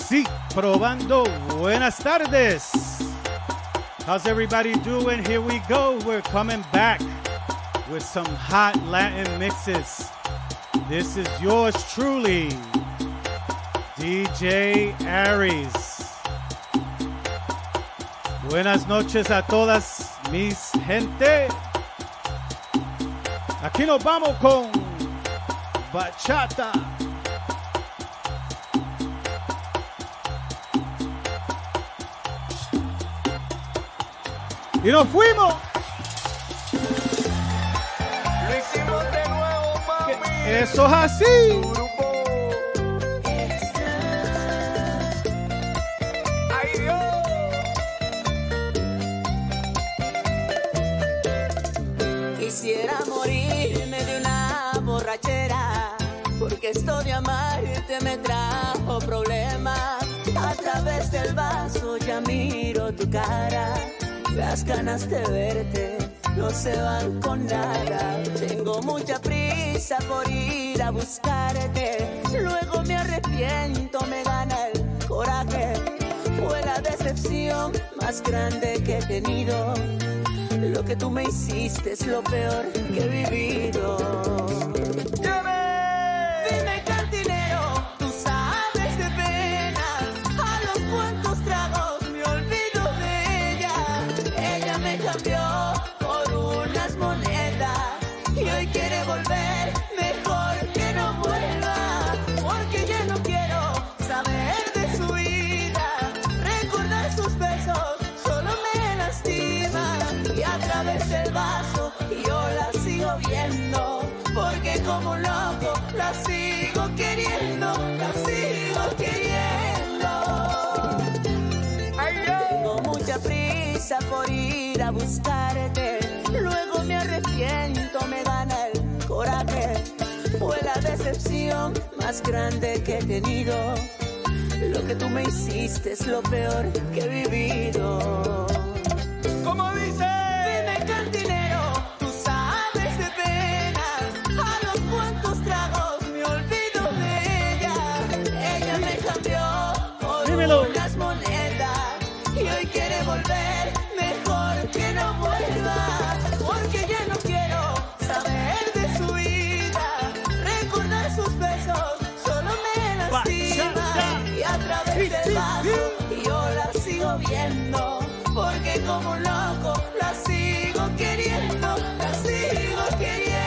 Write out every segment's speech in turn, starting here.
Sí, probando. Buenas tardes. How's everybody doing? Here we go. We're coming back with some hot Latin mixes. This is yours truly, DJ Aries. Buenas noches a todas mis gente. Aquí nos vamos con bachata. Y nos fuimos. Lo hicimos de nuevo, mami. Eso es así. Ay, Dios. Quisiera morirme de una borrachera, porque esto de amarte me trajo problemas. A través del vaso ya miro tu cara. Las ganas de verte no se van con nada. Tengo mucha prisa por ir a buscarte. Luego me arrepiento, me gana el coraje. Fue la decepción más grande que he tenido. Lo que tú me hiciste es lo peor que he vivido. Dime, cantinero, tú sabes de pena. A los cuantos tragos me olvido de ella. Ella me cambió por unas monedas y hoy quiere volver. Mejor que no vuelva, porque ya no quiero saber de su vida. Recordar sus besos solo me lastima. Y a través del vaso yo la sigo viendo, porque como un loco la sigo queriendo, la sigo queriendo. Tengo mucha prisa por ir a buscarte. Luego me arrepiento, me gana el coraje. Fue la decepción más grande que he tenido. Lo que tú me hiciste es lo peor que he vivido. ¿Cómo dice? Dime, cantinero, tú sabes de pena. A los cuantos tragos me olvido de ella. Ella me cambió por unas monedas y hoy quiere volver. Mejor que no vuelva, porque ya no quiero saber de su vida. Recordar sus besos solo me lastima. Y a través del vaso yo la sigo viendo, porque como un loco la sigo queriendo, la sigo queriendo.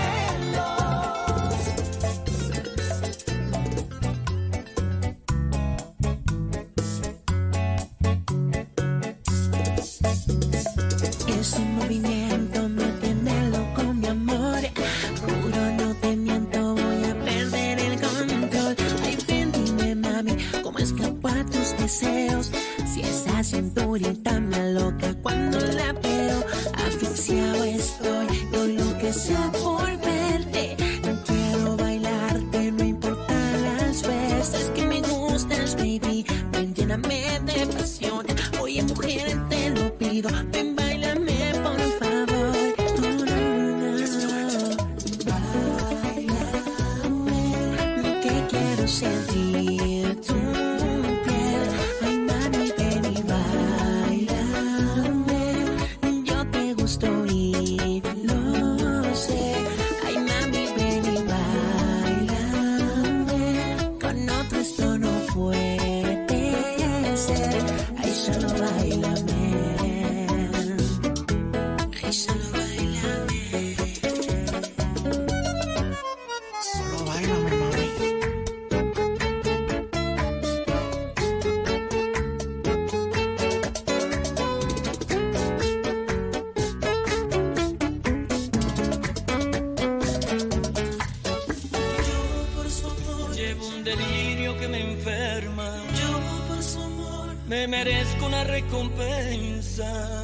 Ese movimiento me tiene loco, mi amor. Juro, no te miento, voy a perder el control. Ay, ven, dime, mami, cómo escapo a tus deseos. Si esa cinturita me aloca cuando la veo. Asfixiado estoy, yo lo que sea por verte. Quiero bailarte, no importa las veces que me gustas, baby. Ven, lléname de pasión. Oye, mujer, te lo pido. Ven, báilame, por favor. Bailame, que quiero sentir tu piel. Ay, mami, ven y bailame. Yo te gusto y lo sé. Ay, mami, ven y bailame. Con otro esto no puede ser. Ay, solo bailame. Ay, solo bailame. Solo bailame, mami. Llevo un delirio que me enferma. Yo por su amor me merezco una recompensa.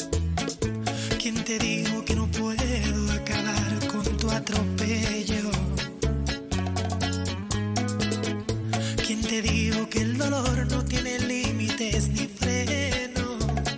¿Quién te dijo que no puedo acabar con tu atropello? te digo que el dolor no tiene límites ni freno.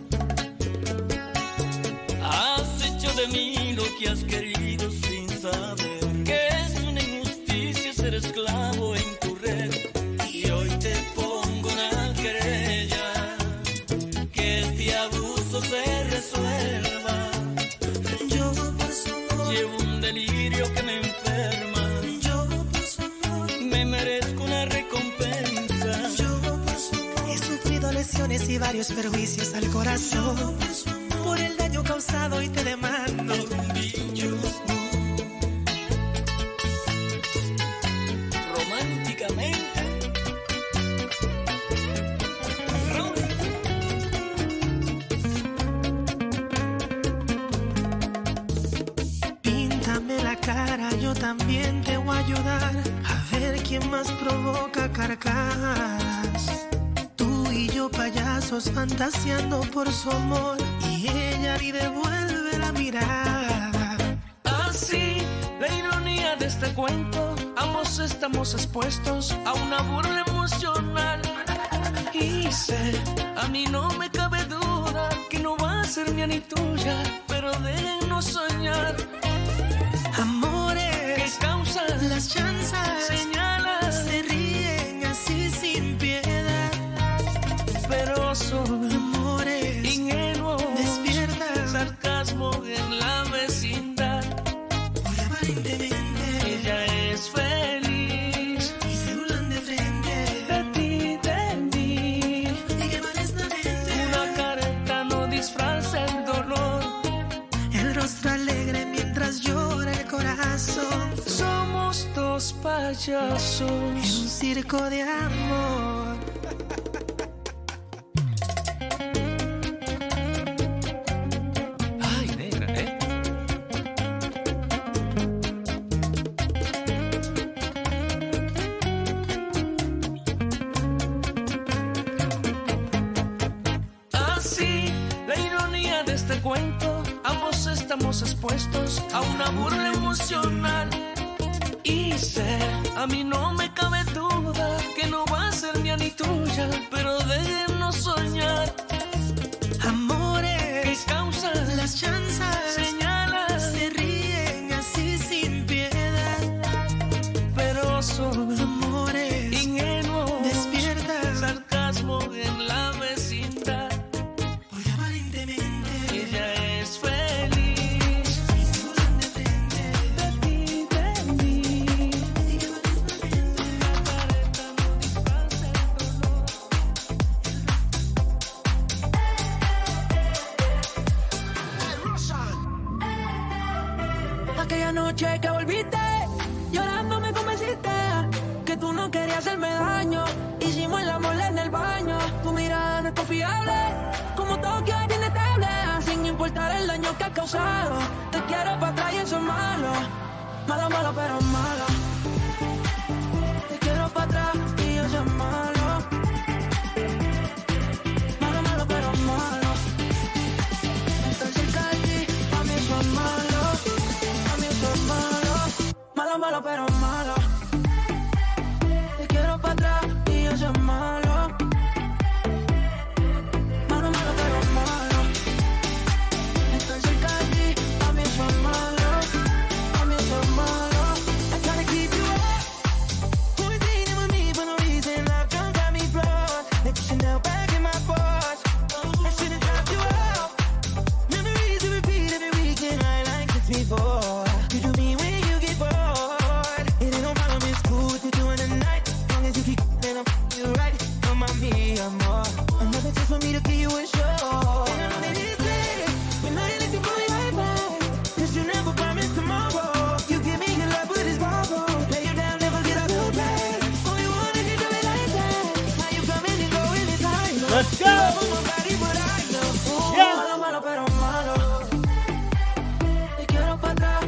Has hecho de mí lo que has querido sin saber que es una injusticia ser esclavo en tu red. Y hoy te pongo una querella, que este abuso se resuelva. Yo por su amor Llevo un delirio que me enferma. Yo por su amor Me merezco una recompensa. Yo por su amor he sufrido lesiones y varios perjuicios al corazón por el daño causado y te demando. Románticamente. Píntame la cara, yo también te voy a ayudar a ver quién más provoca carcajadas. Tú y yo payasos fantaseando por su amor y ella ni devuelve la mirada. Así, la ironía de este cuento, ambos estamos expuestos a una burla emocional. Y sé, a mí no me cabe duda que no va a ser mía ni tuya, pero déjennos soñar. Amores ¿Qué causan las chanzas señalas? se ríen así sin piedad. Pero son Amores ingenuos, despierta sarcasmo en la vecindad. muy aparentemente Ella es feliz y se burlan de frente de ti, de mí. y que parece la mente. Una careta no disfraza el dolor. El rostro alegre mientras llora el corazón. Somos dos payasos. En un circo de amor. Ay, negra, ¿eh? Así, la ironía de este cuento, ambos estamos expuestos a una burla emocional. Y sé, a mí no me cabe duda que no va a ser mía ni tuya, pero déjennos soñar. ¿Qué Amores causan las chanzas señalas? se ríen así sin piedad. Pero son Amores ingenuos, despierta sarcasmo en la vecindad. muy aparentemente Ella es feliz y se burlan de frente de ti, de mí. y que parece la mente. La careta no disfraza el dolor. Aquella noche que volviste, llorando me convenciste que tú no querías hacerme daño. Hicimos el amor en el baño. Tu mirada no es confiable, como Tokio es inestable. Sin importar el daño que has causado, te quiero para atrás y eso es malo. Malo, malo, pero malo. Te quiero para atrás y eso es malo. Malo, malo, pero malo. Estar cerca de ti, a mí eso es malo. A mí eso es malo. Malo, malo, pero malo. Te quiero para atrás y eso es malo. Malo, malo, pero malo. Estar cerca de ti, a mí eso es malo. A mí eso es malo. I try to keep you up. Always leaning with me for no reason. I've done got me flawed. Let you sit down back in my thoughts. I should've dropped you out. Memories you repeat every weekend. I like this before. You do me when you get bored. It ain't no problem, it's cool what you're doing tonight. As long as you keep then I'm you right. Come on, me, I'm more. Another chance for me to give you a show. And I know that it's late, but now you let you pull me right back. 'Cause you never promised tomorrow. You give me your love, but it's borrowed. Lay you down, never get up to bed. All you want is you do it like that. Now you coming and going, it's high. Let's go. On my body, but I know. Yeah. Malo, malo, pero malo. Te quiero para atrás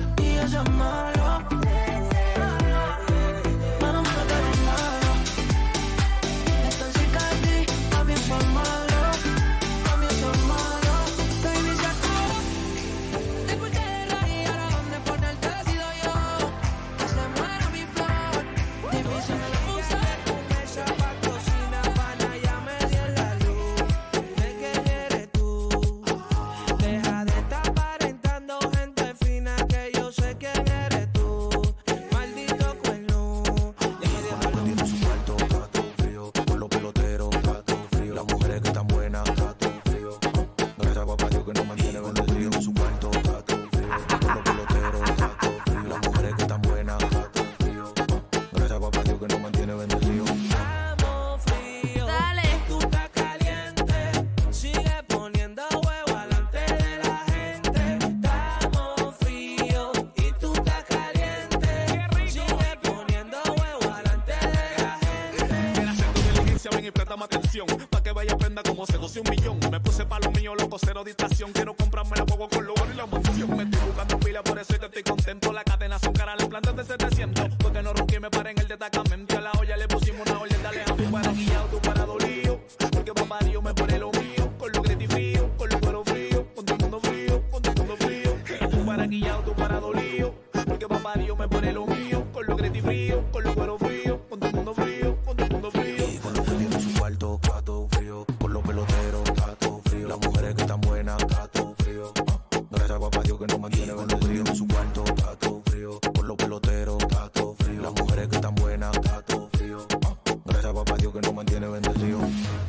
como se goce 1 millón. Me puse pa' lo mío, loco, cero distracción. Quiero comprarme la huevo con los y la mansión. Me estoy buscando pila, por eso estoy contento. La cadena son cara, las plantas de 700. Porque no ronqué, me paré en el destacamento. A la olla le pusimos una orden de Alejandro. Tú para guiado, tú para dolido. Porque papá Dios me pone lo mío. Con los gretis frío, con los cueros fríos. Con todo el mundo frío, con todo el mundo frío. Tú para guiado, tú para dolido. Porque papá Dios me pone lo mío. Con los gretis frío, con los cueros fríos. Con todo el mundo frío, con todo el mundo frío. Y con los pelitos en su cuarto, está todo frío. Con los peloteros, está todo frío. Las mujeres que están buenas, está todo frío. Gracias a papá Dios que nos mantiene con los fríos en su cuarto, está todo frío. Con los peloteros, está todo frío. Las mujeres que están buenas, está todo frío. Gracias a papá Dios que nos mantiene bendecido.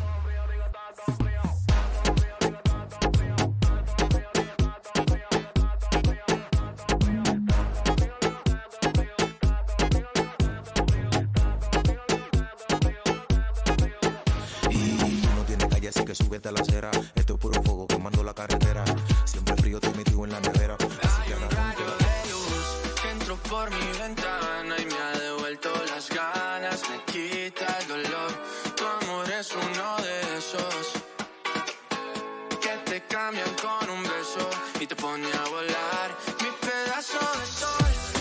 Así que súbete a la acera. Esto es puro fuego quemando la carretera. Siempre frío te metido en la nevera. Hay un rayo de luz que entró por mi ventana y me ha devuelto las ganas, me quita el dolor. Tu amor es uno de esos que te cambian con un beso y te pone a volar. Mi pedazo de sol.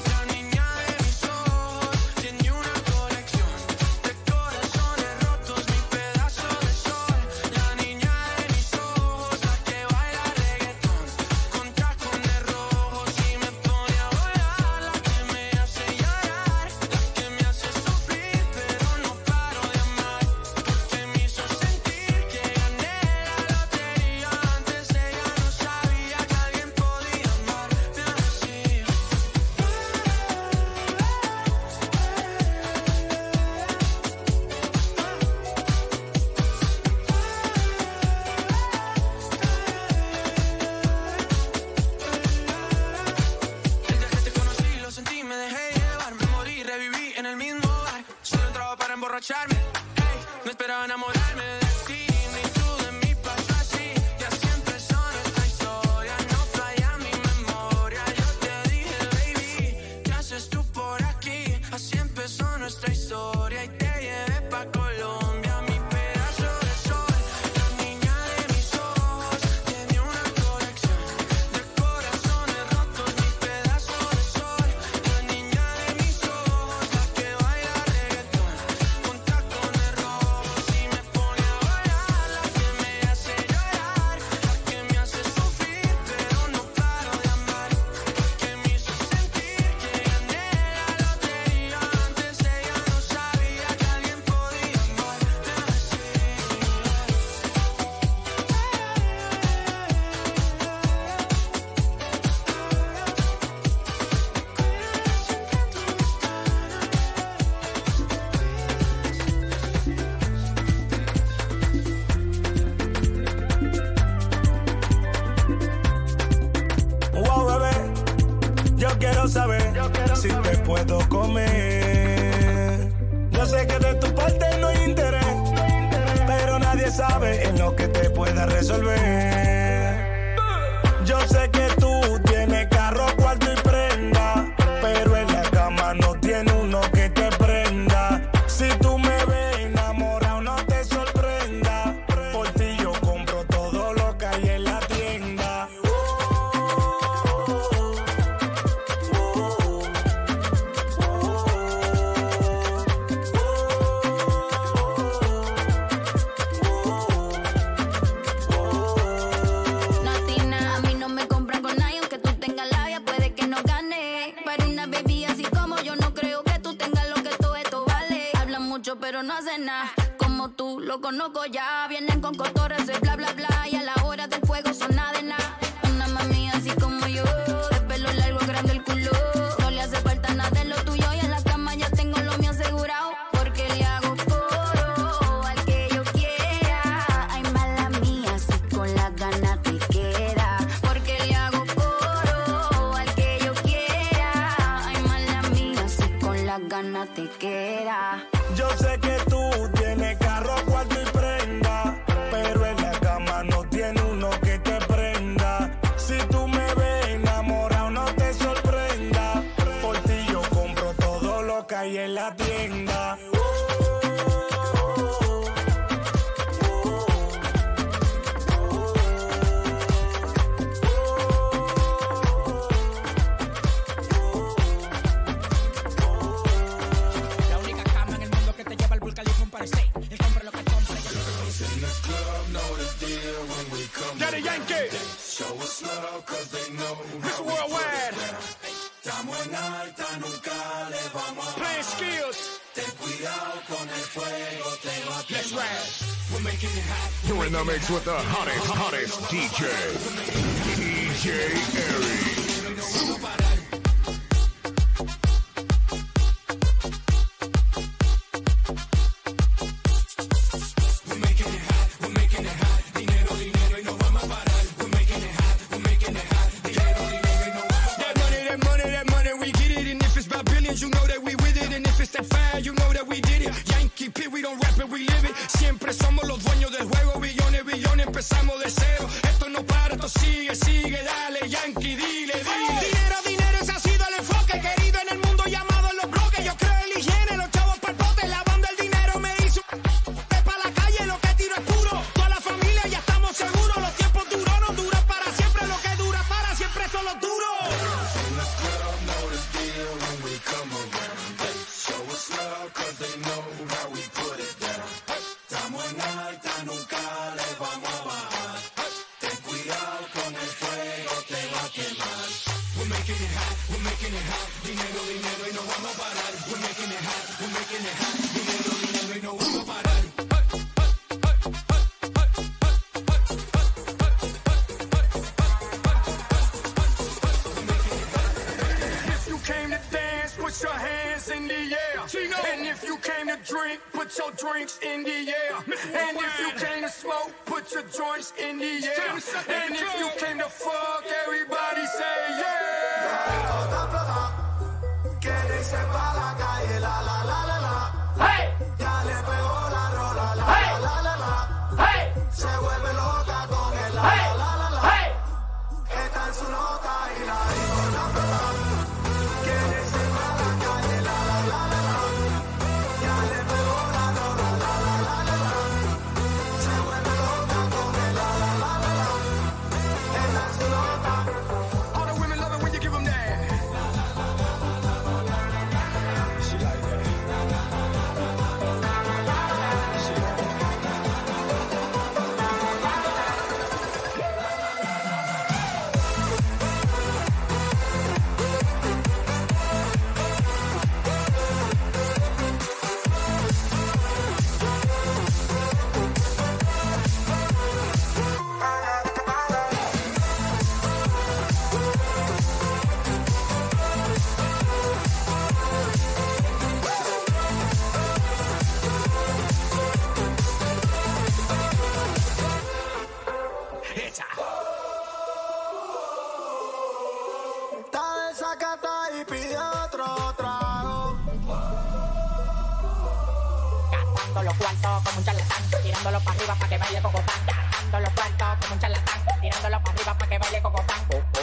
Hey, no esperaba enamorarme de ti, ni tú de mí pasó así. Ya siempre empezó nuestra historia, no falla mi memoria. Yo te dije, baby, ¿qué haces tú por aquí? Así empezó nuestra historia y te llevé pa' Colombia. Mi pedazo de sol, la niña de mis ojos. Tiene una colección de corazones rotos. Mi pedazo de sol, la niña de mis ojos. La que baila reggaetón con tacones rojos y me pone a bailar. La que me hace llorar, la que me hace sufrir, pero no paro de amar. Que me hizo sentir que gané la lotería. Antes ella no sabía que alguien podía amarme así. Wow, bebé, yo quiero saber si te puedo comer. Yo sé que de tu parte no hay interés, pero nadie sabe en lo que te pueda resolver. Yo sé que tú tienes carro, cuarto y prenda, pero en la cama no tiene uno que te prenda. Si tú me ves enamorado, no te sorprenda. Por ti yo compro todo lo que hay en la tienda. Latina, a mí no me compran con nadie, aunque tú tengas labia, puede que no gane. Para una baby así como yo, no creo que tú tengas lo que todo esto vale. Hablan mucho, pero no hacen nada. Como tú, lo conozco ya. Vienen con cotorras de bla, bla, bla. Y a la hora del fuego son nada de nada. Una mami así como yo, de pelo largo, grande el culo. No le hace falta nada de lo tuyo. Y en la cama ya tengo lo mío asegurado. Porque le hago coro al que yo quiera. Ay, mala mía, si con las ganas te queda. Porque le hago coro al que yo quiera. Ay, mala mía, si con las ganas te queda. Yo sé que tú tienes carro, cuarto y prenda, pero en la cama no tiene uno que te prenda. Si tú me ves enamorado, no te sorprenda. Por ti yo compro todo lo que hay en la tienda. nunca le vamos a bajar. Ten cuidado con el fuego, te va a quemar. We're making it hot. You're in the mix with the hottest DJ, DJ Airy. Siempre somos los dueños del juego, billones, empezamos de cero. Esto no para, esto sigue, dale, Yankee, dile. Dinero, ese ha sido el enfoque, querido en el mundo llamado en los bloques. Yo creo en la higiene, los chavos pa'l bote, lavando el dinero me hizo. Pa' la calle, lo que tiro es puro. Toda la familia ya estamos seguros, los tiempos duros no duran para siempre, lo que dura para siempre son los duros. Put your drinks in the air. And if you came to smoke, put your joints in the air. And if you came to fuck, everybody say yeah. Quiere irse pa' la calle, la la la la la. Hey. Ya le pegó la rola, la Hey. la la la. Hey. Se vuelve loca con el la Hey. la la la. Hey. Está en su nota y la dijo la plata. Quiere irse pa' la calle, la la la la la. Ya le pegó la rola, la la la la la. Se vuelve loca con el la la la la la. Está en su nota. All the women love it when you give them that. She like that. Está desacata y pide otro trago. Gastando los cuartos como un charlatán, tirándolo para arriba para que baile cocotán. Gastando los cuartos como un charlatán, tirándolo para arriba para que baile cocotán.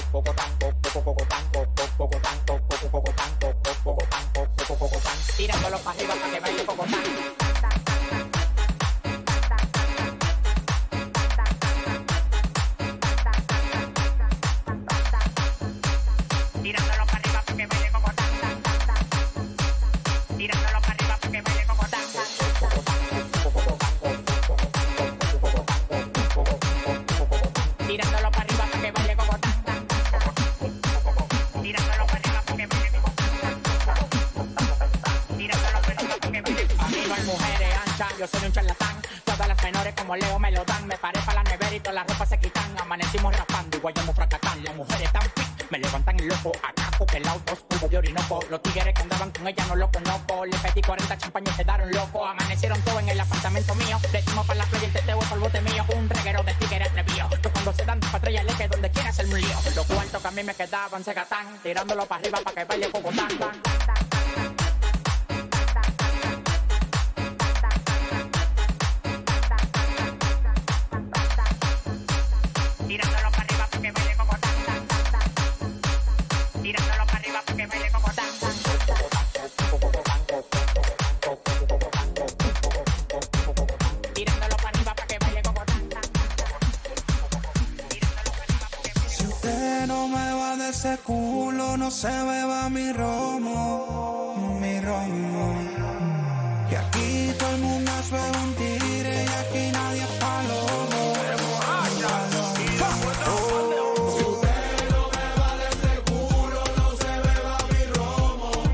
Tirándolo para arriba para que baile cocotán. Tirándolo para arriba para que baile cocotán. Tirándolo para arriba para que baile cocotán. Tirándolo para arriba para que baile cocotán. Tirándolo para arriba para que baile cocotán. Tirándolo para arriba para que baile cocotán. A mí no hay mujeres anchas, yo soy un charlatán. Todas las menores como Leo me lo dan. Me paré para la nevera y todas las ropas se quitan. Amanecimos raspando y guayamos fracatán. Las mujeres tan fit, me levantan el loco. Acá porque el auto oscuro de Orinoco. Los tigres que andaban con ella no los conozco. Le pedí 40 champañas y quedaron locos. Amanecieron todos en el apartamento mío. Le dimos para la playa y el teteo por el bote mío. Un reguero de tigres atrevido. Yo cuando se dan patrullas le que donde quiera hacer un lío. Los cuartos que a mí me quedaban se gatán. Tirándolo para arriba para que baile cocotán. Tirándolo para arriba para que baile cocotán. Tirándolo para arriba para que baile cocotán. Tirándolo para arriba para que baile cocotán. Si usted no me va de ese culo, no se beba mi romo, mi romo. Y aquí todo el mundo hace un tigre y aquí nadie es palomo. Si usted no me va de ese culo, no se beba mi romo.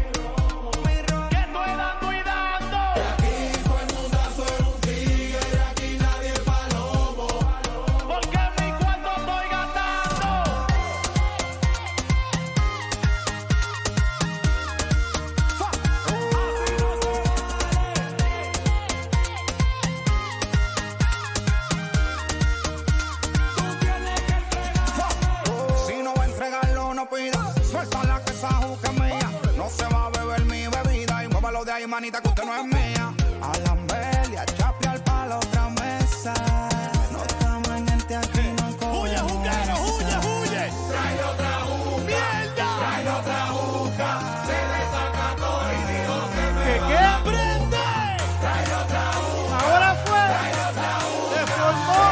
juca mía. No se va a beber mi bebida y muévalo de ahí, manita, que usted no es mía. A la Amelia, chapear pa' la otra mesa. No estamos en este aquí, no coge. Huye, juquero, huye, huye. Trae otra juca. ¡Mierda! Trae otra juca. Se desacató y dijo que me ¿Qué? ¡Prende! trae otra juca. Ahora fue. Trae otra juca. Se formó.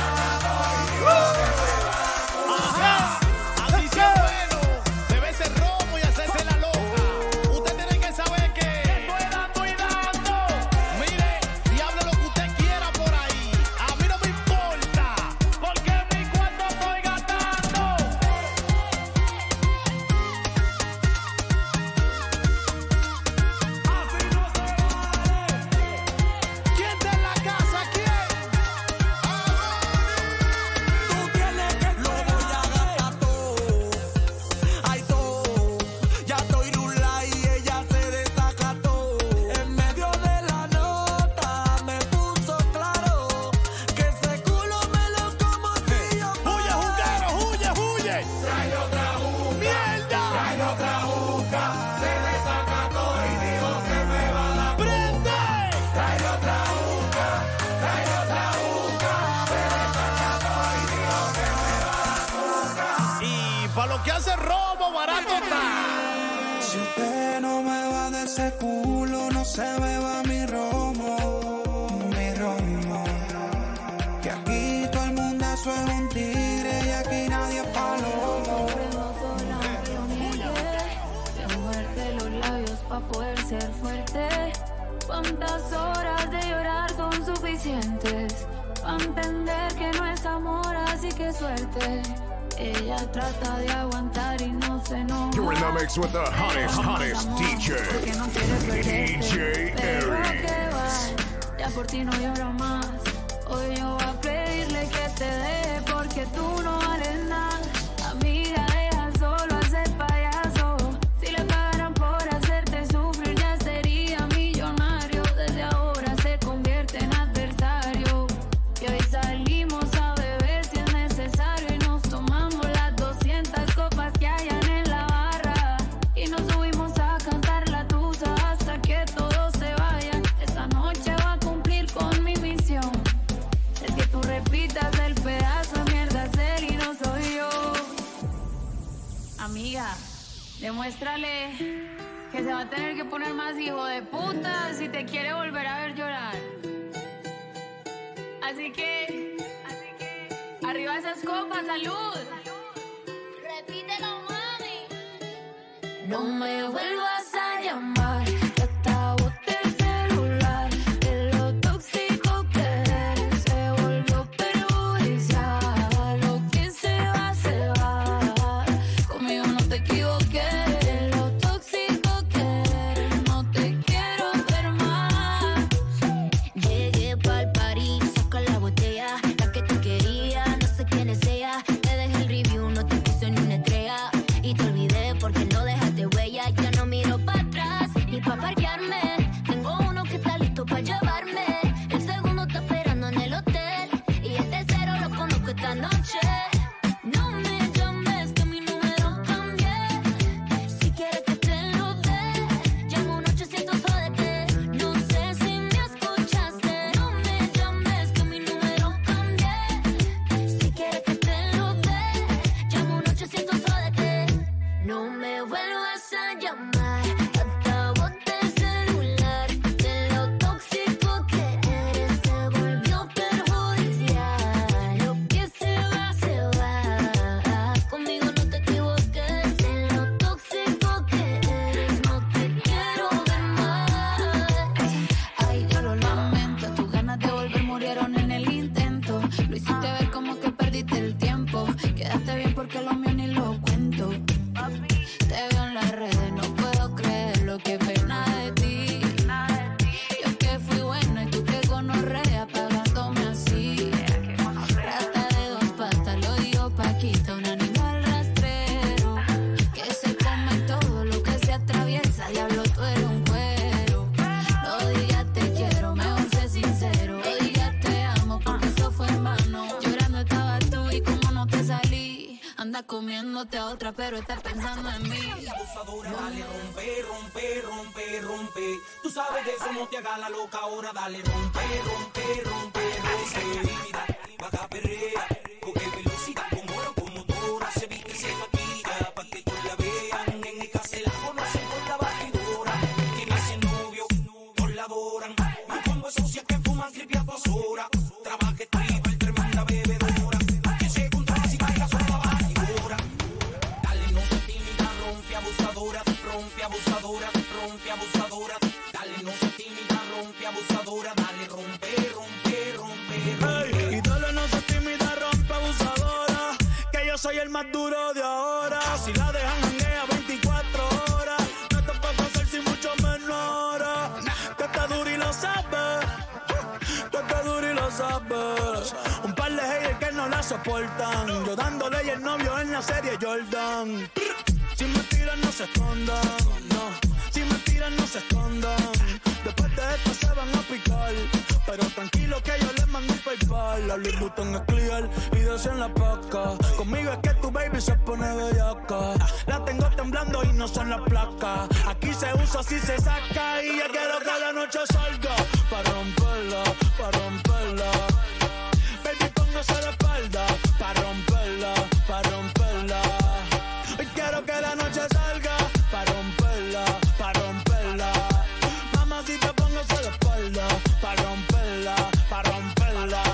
Ajá. Así sí es bueno. Debe ser romo y hacerse la loca. Usted tiene que saber que estoy dando y dando. Mire, y hable lo que usted quiera por ahí. A mí no me importa, porque mi cuarto estoy gastando. Así no se vale. ¿Quién está en la casa? ¿Quién? Tú tienes que lo voy a gastar todo. Ay, todo. Ya estoy rula y ella se desacató. En medio de la nota me puso claro que ese culo me lo como si yo ¡Huye, juquero, huye, huye! Trae otra juca. ¡Mierda! Trae otra juca. Se desacató y dijo que me va a dar. ¡Prende! Trae otra juca. Trae otra juca. Se desacató y dijo que me va a dar. Y para lo que hace robo, barato está. Si usted no me va de ese culo, no se beba mi romo, mi romo. Que aquí todo el mundo es un tigre y aquí nadie es palomo. Que muerde los labios pa' poder ser fuerte. ¿Cuántas horas de llorar son suficientes? Pa' entender que no es amor, así que suerte. Ella trata de aguantar y no se enoja. You're in the mix with the hottest DJ, Porque no quiere perderte. DJ Pero Eric. que va, ya por ti no lloro más. Hoy yo voy a pedirle que te deje porque tú no vales nada. Amiga, deja solo a ese payaso. Si le pagaran por hacerte sufrir ya sería millonario. Desde ahora se convierte en adversario. Y hoy salimos a beber si es necesario y nos tomamos las 200 copas que hayan en la barra. Y nos subimos a cantar la tusa hasta que todos se vayan. Esta noche va a cumplir con mi misión. Es que tú repitas el pedazo de mierda es él y no soy yo. Amiga, demuéstrale que se va a tener que poner más hijo de puta si te quiere volver a ver llorar. Así que arriba esas copas, salud. Repítelo, mami. No me vuelvas a llamar, que hasta boté el celular. De lo tóxico que eres se volvió perjudicial. Lo que se va, conmigo no te equivoqué. De lo tóxico que eres no te quiero ver más. Llegué pa'l party, saca la botella, la que tú querías, no sé quién es ella. Te dejé el review, no te puse ni una estrella. Y te olvidé porque no dejaste huella. Ya no miro para atrás ni pa' parquearme. Tengo uno que está listo pa' llevarme. El segundo está esperando en el hotel. Y el tercero lo conozco esta noche. No me llames que mi número cambié. Si quieres que te lo dé, llamo un 800 jódete. No sé si me escuchaste. No me llames que mi número cambié. Si quieres que te lo dé, llamo un 800 jódete. No me vuelvas a llamar, hasta boté el celular. De lo tóxico que eres se volvió perjudicial. Lo que se va, conmigo no te equivoques. De lo tóxico que eres no te quiero ver más. Ay, yo lo lamento, tus ganas de volver murieron en el intento. Lo hiciste ver como que perdiste el tiempo. Quedaste bien porque lo mío ni lo cuento. Te veo en las redes, no puedo creer lo que pena de ti. Yo que fui buena y tú que gonorrea pagándome así. Rata de dos patas, lo digo Paquita, un animal rastrero que se come todo lo que se atraviesa. Diablo, tú eres un cuero. No digas te quiero, mejor sé sincero. No digas te amo porque eso fue en vano. Llorando estabas tú y como no te salí. Anda comiéndote a otra, pero estás pensando en mí. abusadora. Dale, rompe, rompe, rompe, rompe. Tú sabes de eso, no te hagas la loca ahora. Dale, rompe, rompe, rompe, rompe. Baja perrea, coge velocidad con oro, con motora. Se viste, se maquilla, pa' que tú la vean. En el casa la conocen con la batidora. Tiene ese novio, no la adoran. No pongo socias que fuman creepy a 2 horas. Trabaja triple, tremenda bebedora. Que se contrata si baila sola la batidora. Dale, no se tímida, rompe abusadora. Rompe abusadora, rompe abusadora. Dale, no se tímida, rompe abusadora. Dale, rompe, rompe, rompe, rompe. Hey, y dale, no se tímida, rompe abusadora. Que yo soy el más duro de ahora. Si la dejan janguea 24 horas. No te puedo hacer sin mucho menor. Que está duro y lo sabes. Que está duro y lo sabes. Un par de haters que no la soportan. Yo dándole y el novio en la serie Jordan. Si me tiran no se escondan, no. Si me tiran no se escondan. Después de esto se van a picar. Pero tranquilo que yo les mando un PayPal. La Louis Vuitton es clear y deseo en la paca. Conmigo es que tu baby se pone bellaca. La tengo temblando y no son las placas. Aquí se usa, así se saca. Y yo quiero que la noche salga para romperla, para romperla. Baby, póngase de espalda para romperla, para romperla. Hoy quiero que la noche salga para romperla, para romperla. Mamacita, póngase de espalda para romperla, para romperla.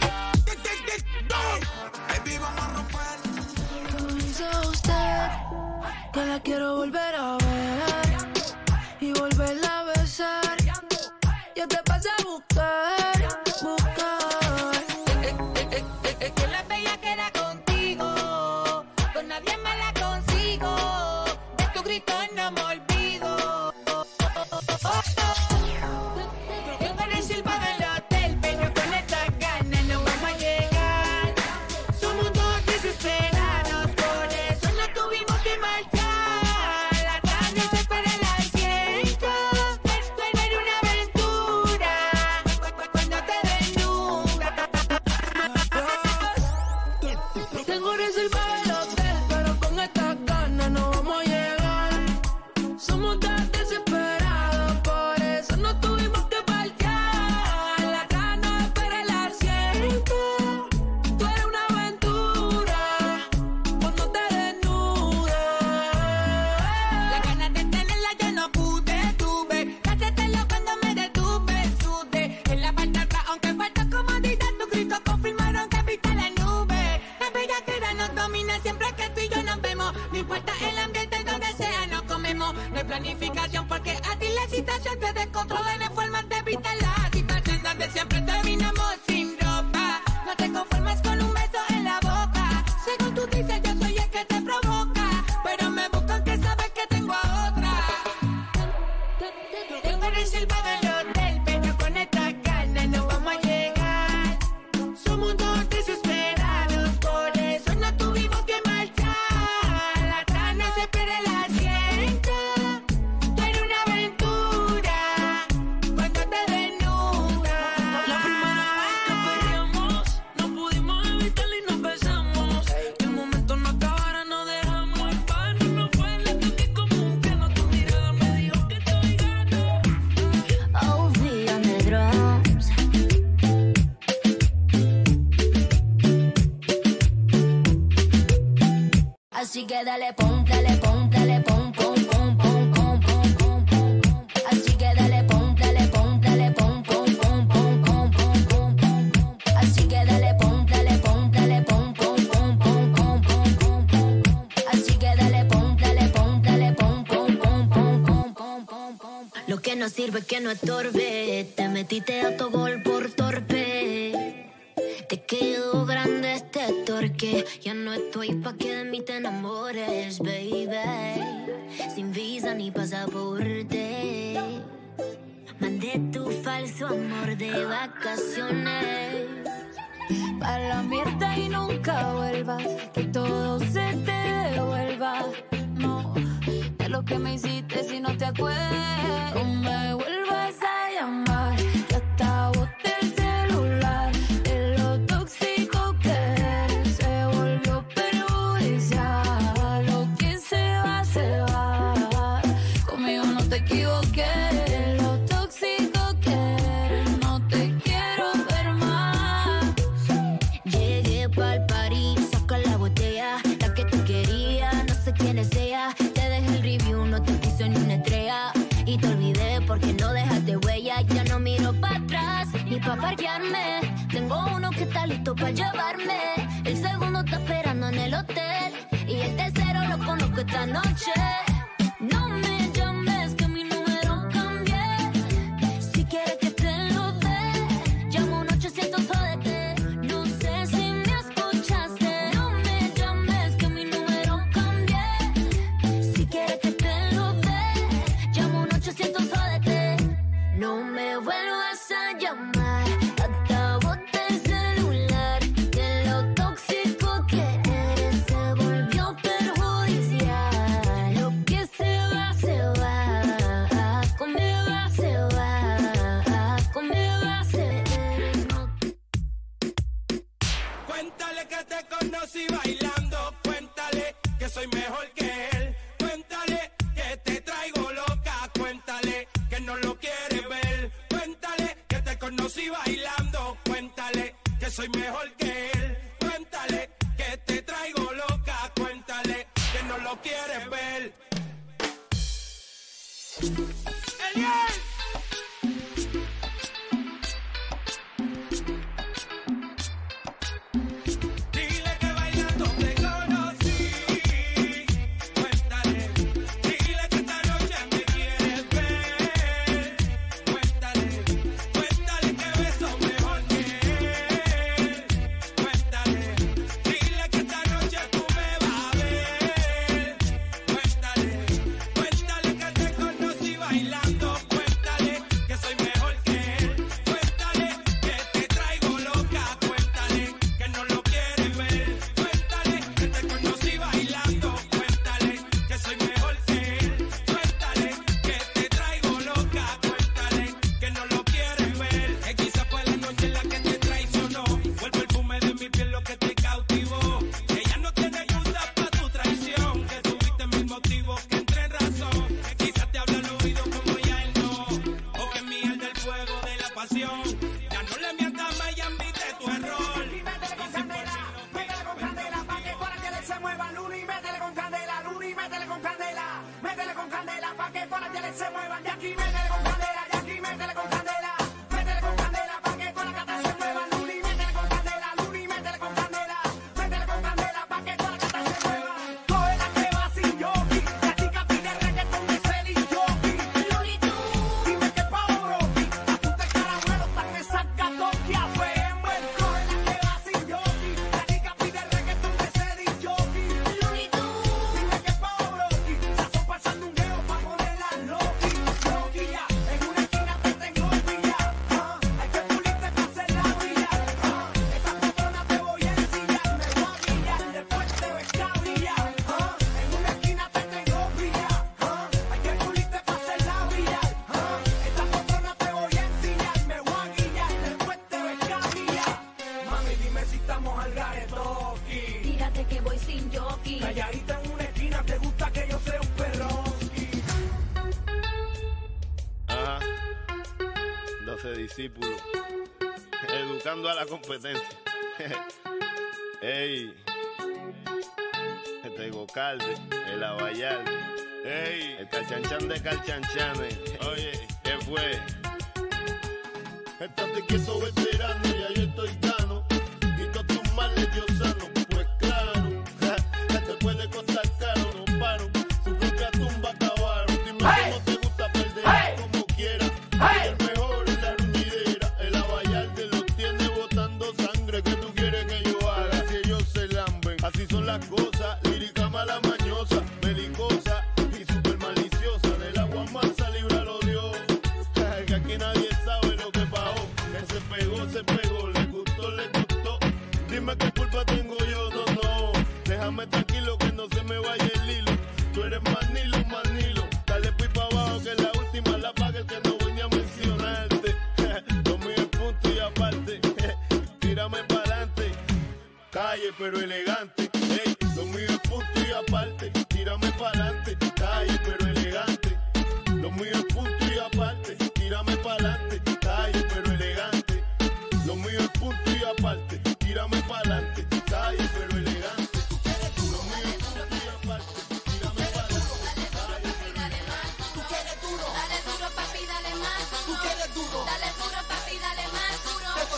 Baby, vamos a romper. Como hizo usted, que la quiero volver a ver y volverla a besar. Yo te pasé a buscar, buscar. Es que la bella queda contigo, con nadie más la consigo. De tu grito no me olvido. Yo con el silbo del hotel, pero con esta gana no vamos a llegar. Somos dos desesperados, por eso no tuvimos que marchar. La tarde se espera el asiento, tú eres una aventura. Cuando te desnudas. Tengo reservado el hotel, pero con esta ganas no vamos a llegar. Somos tan desesperados, por eso no tuvimos que parquear. La gana espera el asiento, tú eres una aventura. Cuando te desnudas. La ganas de tenerla yo no pude, tuve. Cáchatelo cuando me detuve, sudé. En la parte de atrás, aunque falta comodidad, tus gritos confirmaron que viste la nube. La bellaquera nos domina siempre que tú y yo nos vemos. No importa el ambiente donde sea, nos comemos. No hay planificación porque a ti la situación te descontrola. No hay forma de evitar la situación donde siempre terminamos sin ropa. No te conformes con un beso en la boca. Según tú dices, yo soy el que te provoca. Pero me buscan que sabes que tengo a otra. Tengo reservado el hotel, pero con esta gana no vamos a llegar. Somos dos desesperados, por eso no tuvimos que marchar. La gana se espera el asiento, tú eres una aventura. Cuando te desnudas. La primera vez que perreamos, no pudimos evitarlo y nos besamos. Que el momento no acabara, no dejamos el pan. No fue el toque común que no tu mirada me dijo que estoy gano. Oh, we on the drums. Así que dale, pon, dale, pon, dale, pon, pon, pon, pon, pon, pon, pon, pon. Así que dale, pon, dale, pon, dale, pon, pon, pon, pon, pon, pon, pon, pon. Así que dale, pon, dale, pon, dale, pon, pon, pon, pon, pon, pon, pon, pon. Así que dale, pon, dale, pon, dale, pon, pon, pon, pon, pon, pon, pon, pon. Lo que no sirve es que no estorbe. Te metiste autogol por torpe. Te quedó grande este torque. Ya no estoy pa' que de mí te enamores, baby. Sin visa ni pasaporte. Mandé tu falso amor de vacaciones. Pa' la mierda y nunca vuelvas. Que todo se te devuelva. No, de lo que me hiciste si no te acuerdas. No me vuelvas a llamar. Que hasta boté el celular. De lo tóxico que eres, se volvió perjudicial. Lo que se va, se va. parquearme. Tengo uno que está listo para llevarme. El segundo está esperando en el hotel. Y el tercero lo conozco esta noche. No me llames que mi número cambié. Si quieres que te lo dé, llamo un 800 jódete. No sé si me escuchaste. No me llames que mi número cambié. Si quieres que te lo dé, llamo un 800 jódete. No me vuelvas a llamar. Hasta boté el celular. De lo tóxico que eres se volvió perjudicial. Lo que se va, se va. Conmigo se va. Conmigo se va. Cuéntale que te conocí bailando. Cuéntale que soy mejor que él. Cuéntale que te traigo loca. Cuéntale que no lo quieres ver. Cuéntale que te conocí bailando. Cuéntale que soy mejor que él. Cuéntale que te traigo loca. Cuéntale que no lo quieres ver. ¡Eliel! Dile que bailando te conocí. Cuéntale. Dile que esta noche me quieres ver. Cuéntale. Cuéntale que beso mejor que él. Cuéntale. Dile que esta noche tú me vas a ver. Cuéntale. Cuéntale que te conocí bailando. Cuéntale que soy mejor que él. Cuéntale que te traigo loca. Cuéntale que no lo quieres ver. Cuéntale que te conocí bailando. Cuéntale que soy mejor que él. Cuéntale que te traigo loca. Cuéntale que no lo quieres ver. Que quizá fue la noche en la que te traicionó. Fue el perfume de mi piel lo que te cautivó. Ella no tiene excusa para tu traición. Que tuviste mil motivos que entré en razón. Que quizás te habla al oído como ya él no. O que miel del fuego de la pasión. Ya no le mientas más y admite tu error. Y si por mí no Métele con candela, pa' que toda la tele se mueva, Luna, y métele con candela, Luna, y métele con candela, métele con candela, pa' que toda la tele se mueva, de aquí métele con candela, de aquí métele con candela, pa' que toda la cata se mueva, Luna, y métele con candela, Luna, y métele con candela, pa' que toda la cata se mueva. Coge la que va sin jockey, la chica pide reggaetón de Celi Jockey, dime que pa' Orochi, apunta el caramelo, tan esas gatos que afeen, bueno, coge la que va sin jockey, la chica pide reggaetón de Celi Jockey, dime que pa' Orochi, sazón pa'l sandungueo pa' ponerla loqui, ya, en una esquina te tengo pilla, hay que pulirte pa' hacerla brillar, esta patrona te voy a ensillar, me voy a guillar, después te ves cabrillar, en una esquina te tengo pilla, hay que pulirte pa' hacerla brillar, esta patrona te voy a ensillar, me voy a guillar, después te ves cabrillar. Mami, dime si estamos al garetoki. Tírate que voy sin jockey. Calladita en una esquina, te gusta que yo sea un perroski. Ajá. 12 discípulos. Educando a la competencia. Ey. Este Gocalde, el Abayal. Ey. El Calchanchan de Calchanchanes. Oye, ¿qué fue? Estate quieto, veterano, ya yo estoy gano. Y todos tus males yo sano. Pues claro, te puede costar caro, no paro. Su propia tumba acabaron. Dime cómo te gusta perder, como quieras. El mejor es la ruñidera. El Abayal te los tiene botando sangre. ¿Qué tú quieres que yo haga? Si ellos se lamben. Así son las cosas. Lírica mala mañosa, belicosa y super maliciosa. Del agua mansa, líbralo Dios. Que aquí nadie sabe lo que pasó. Que se pegó, le gustó. Dime qué culpa tengo yo, no. Déjame tranquilo que no se me vaya el hilo. Tú eres manilo. Dale pues pa' abajo que la última la paga el que no venía a mencionarte. Lo mío es punto y aparte. Tírame pa'lante. Calle pero elegante. Ey, lo mío es punto y aparte. Tírame pa'lante. Calle pero elegante. Lo mío es punto y aparte. Tírame pa'lante. Calle pero elegante. Lo mío es punto y aparte. Tírame pa'lante. Calle pero elegante. Lo mío es punto y aparte. Tírame pa'lante. Tú quieres duro, dale duro papi, dale más duro. Tú quieres duro, dale duro papi, dale más duro.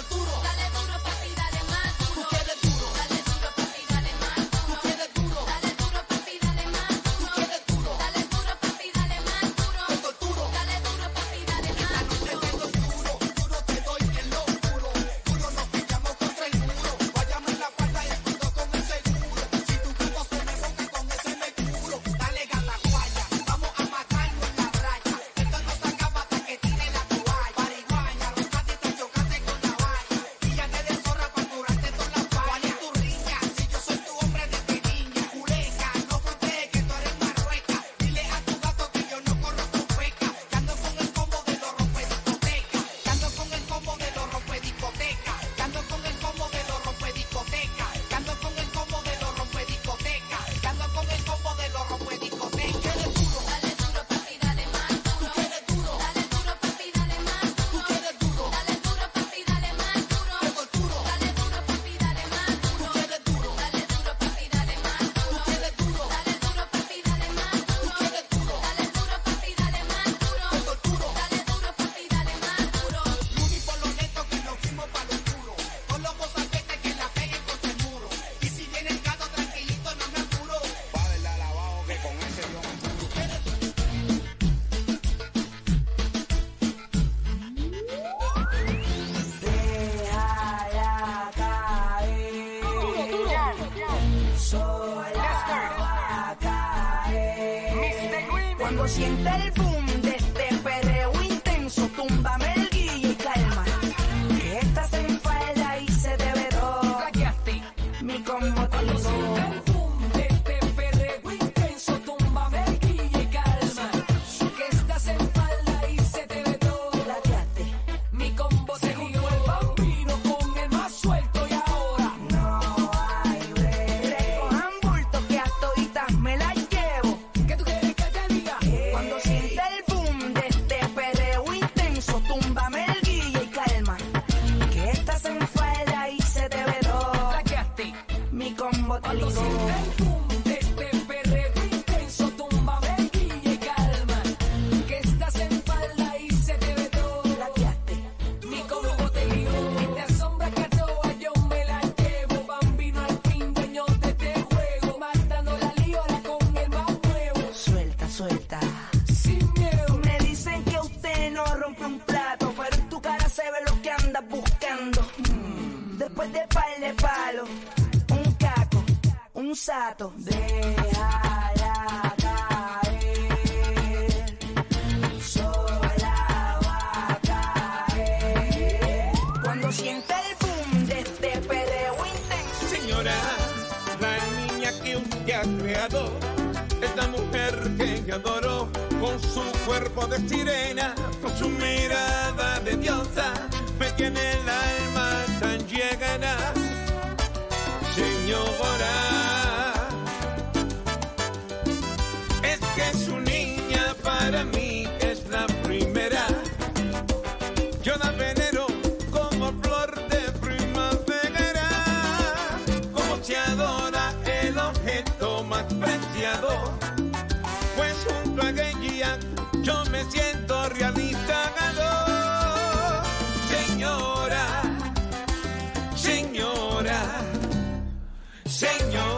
Cuando sienta el boom de este perreo intenso, túmbame el guille y calma. Que estás en falda y se te ve todo. Mi combo te Cuando sienta el boom de este perreo intenso, túmbame el guille y calma. Que estás en falda y se te ve todo. Mi combo te ligó. El bambino con el más suelto y ahora no hay break. Recojan bulto que a toditas me las llevo. ¿Qué tú quieres que te diga? Cuando sienta el boom de este perreo intenso, túmbame el guille y calma. Que estás en falda y se te ve todo. Mi combo te Cuando ligó. sienta el boom de este perreo intenso, túmbame el guille y calma. Que estás en falda y se te ve todo. Mi combo te ligó. Y te asombra que a todas yo me la llevo. Bambino al fin, dueño de este juego. Matando la líola con el más nuevo. Suelta, suelta. Sin miedo. Me dicen que usted no rompe un plato, pero en tu cara se ve lo que andas buscando. Después de par de palos, un caco, un sato. Déjala caer, sola va a caer. Cuando sienta el boom de este perreo intenso. Señora, la niña que usted ha creado, esta mujer que yo adoro, con su cuerpo de sirena, con su mirada de diosa, me tiene el alma tan llegada. Señora, es que su niña para mí es la primera. Yo la venero como flor de primavera, como se adora el objeto más preciado, pues junto a ella yo me siento realizado. Señora, señora, señora.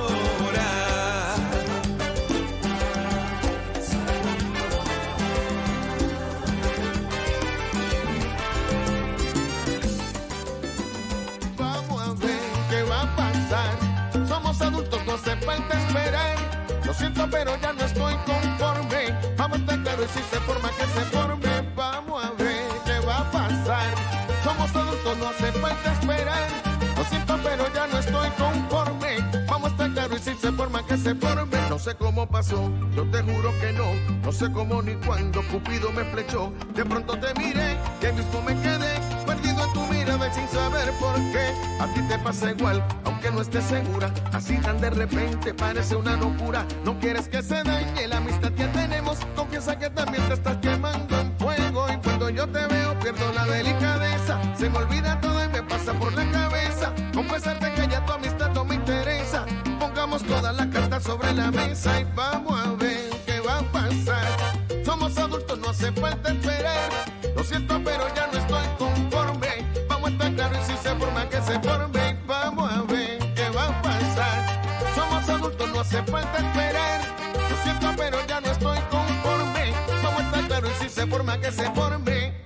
Vamos a ver qué va a pasar. Somos adultos, no hace falta esperar. Lo siento, pero ya no estoy conforme. Vamos a estar claro y si se forma, que se forme. Vamos a ver qué va a pasar. Somos adultos, no hace falta esperar. Lo siento, pero ya no estoy conforme. Vamos a estar claro y si se forma, que se forme. No sé cómo pasó, yo te juro que no. No sé cómo ni cuándo Cupido me flechó. De pronto te miré, que mismo me quedé perdido en tu mirada y sin saber por qué. A ti te pasa igual, aunque no estés segura. Así tan de repente parece una locura. No quieres que se dañe la amistad que tenemos. Confiesa que también te estás quemando en fuego. Y cuando yo te veo pierdo la delicadeza. Se me olvida todo y me pasa por la cabeza confesarte que ya tu amistad no me interesa. Pongamos todas las cartas sobre la mesa y vamos a ver qué va a pasar. Somos adultos, no hace falta esperar. Lo siento, pero ya no estoy conforme. Vamos a estar claros y si se forma, que se forme. Vamos a ver qué va a pasar. Somos adultos, no hace falta esperar. Lo siento, pero ya no estoy conforme. Vamos a estar claros y si se forma, que se forme.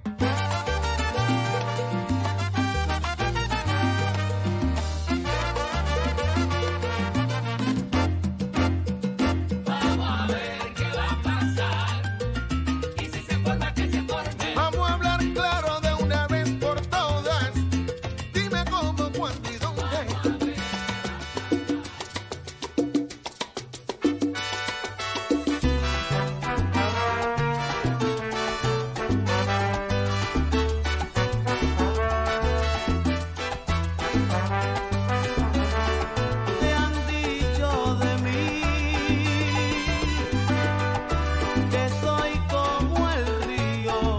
vamos a ver qué va a pasar. Y si se forma, que se forme. Vamos a hablar claro de una vez por todas. Dime cómo, cuándo y dónde. Te han dicho de mí que soy como el río,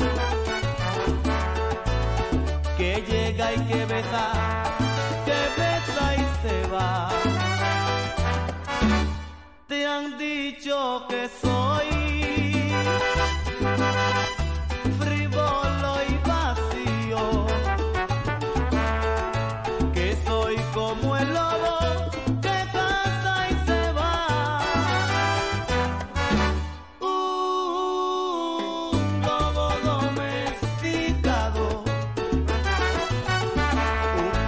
que llega y que besa y se va. Te han dicho que soy frívolo y vacío, que soy como el lobo que caza y se va. Lobo domesticado, un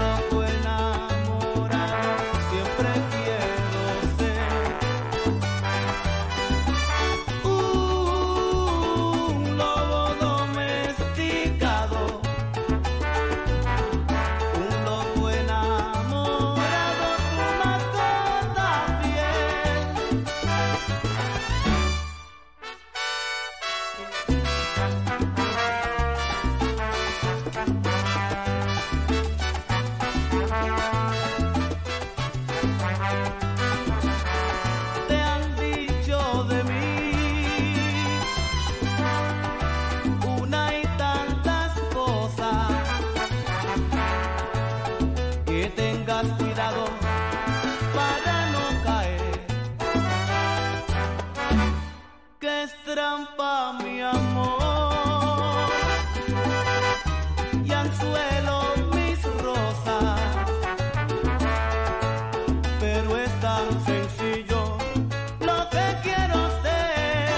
Te han dicho de mí una y tantas cosas, que tengas cuidado para no caer, que es trampa mi amor y anzuelo mis rosas, pero es tan sencillo lo que quiero ser.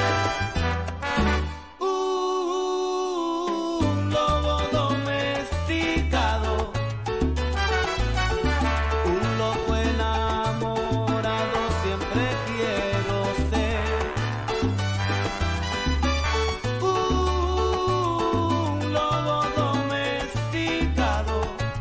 Un lobo domesticado, un loco enamorado, siempre quiero ser. Un lobo domesticado,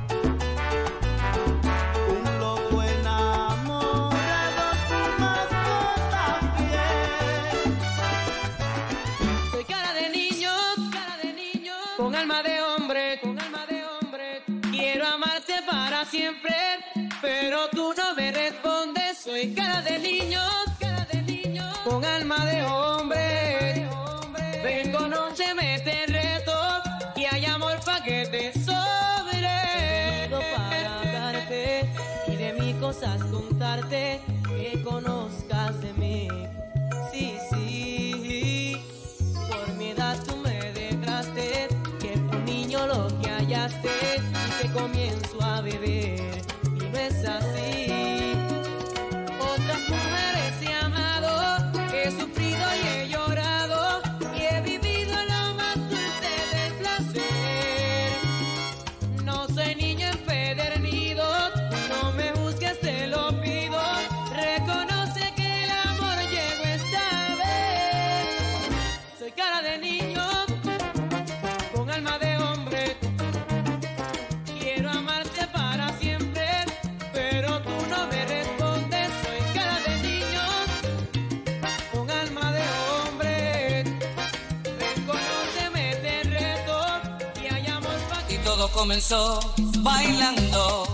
un loco enamorado, su mascota fiel. Soy cara de niño, con alma de hombre, quiero amarte para siempre, pero tú no me respondes. Soy cara de niño, con alma de hombre, ven, conóceme, te reto, que hay amor pa' que te sobre. Todo para darte y de mis cosas contarte, que conozcas de mí. Sí, sí, por mi edad tú me dejaste, que un niño lo que hallaste, y te comienzo a beber, y no es así. Otras mujeres he amado, he sufrido y he llorado, y he vivido lo más dulce del placer. No soy niño empedernido, no me juzgues, te lo pido, reconoce que el amor llegó esta vez. Soy cara de niño, con alma de hombre, quiero amarte para siempre, pero tú no me respondes. Soy cara de niño, con alma de hombre, reconóceme, te reto, y hay amor pa' Y todo comenzó bailando.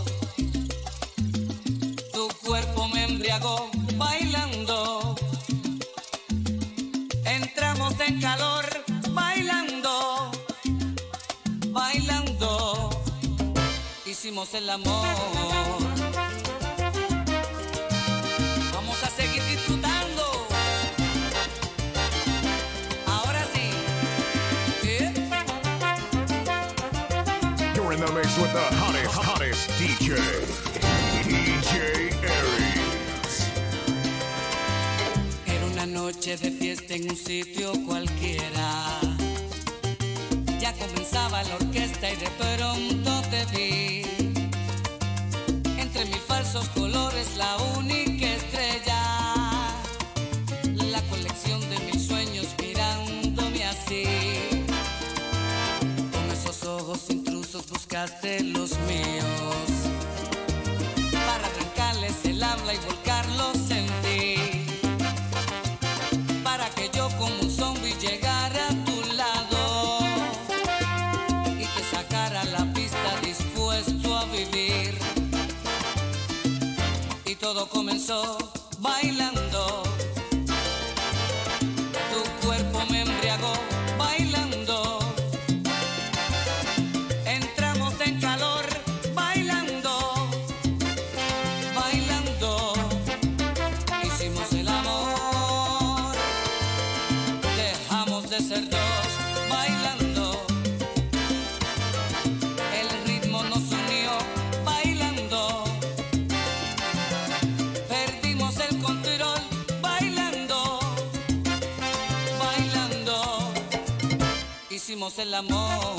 Tu cuerpo me embriagó bailando. Entramos en calor bailando, bailando. Hicimos el amor. Vamos a seguir disfrutando. Ahora sí. You're in the mix with the hottest DJ, DJ Aries. Era una noche de fiesta en un sitio cualquiera. Ya comenzaba la orquesta y de pronto te vi. Entre mil falsos colores, la única estrella. La colección de mis sueños mirándome así. Con esos ojos intrusos buscaste los míos, para arrancarles el habla y volcarlos en ti, para que yo como un zombie llegara a tu lado y te sacara a la pista dispuesto a vivir. Y todo comenzó bailando. Tu cuerpo me embriagó bailando. Entramos en calor bailando, bailando. Hicimos el amor. Dejamos de ser dos bailando. El ritmo nos unió bailando. Perdimos el control bailando, bailando. Hicimos el amor.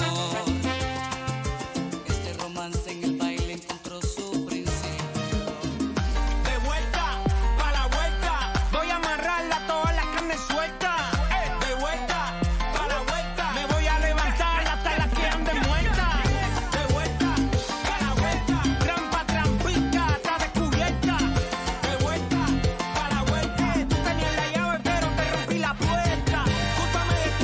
Este romance en el baile encontró su principio. De vuelta, pa' la vuelta, voy a amarrarla toda la carne suelta. De vuelta, pa' la vuelta, me voy a levantar hasta las que anden muertas. De vuelta, pa' la vuelta, trampa, trampita, está descubierta. De vuelta, pa' la vuelta, tú tenías la llave pero te rompí la puerta. Cústame de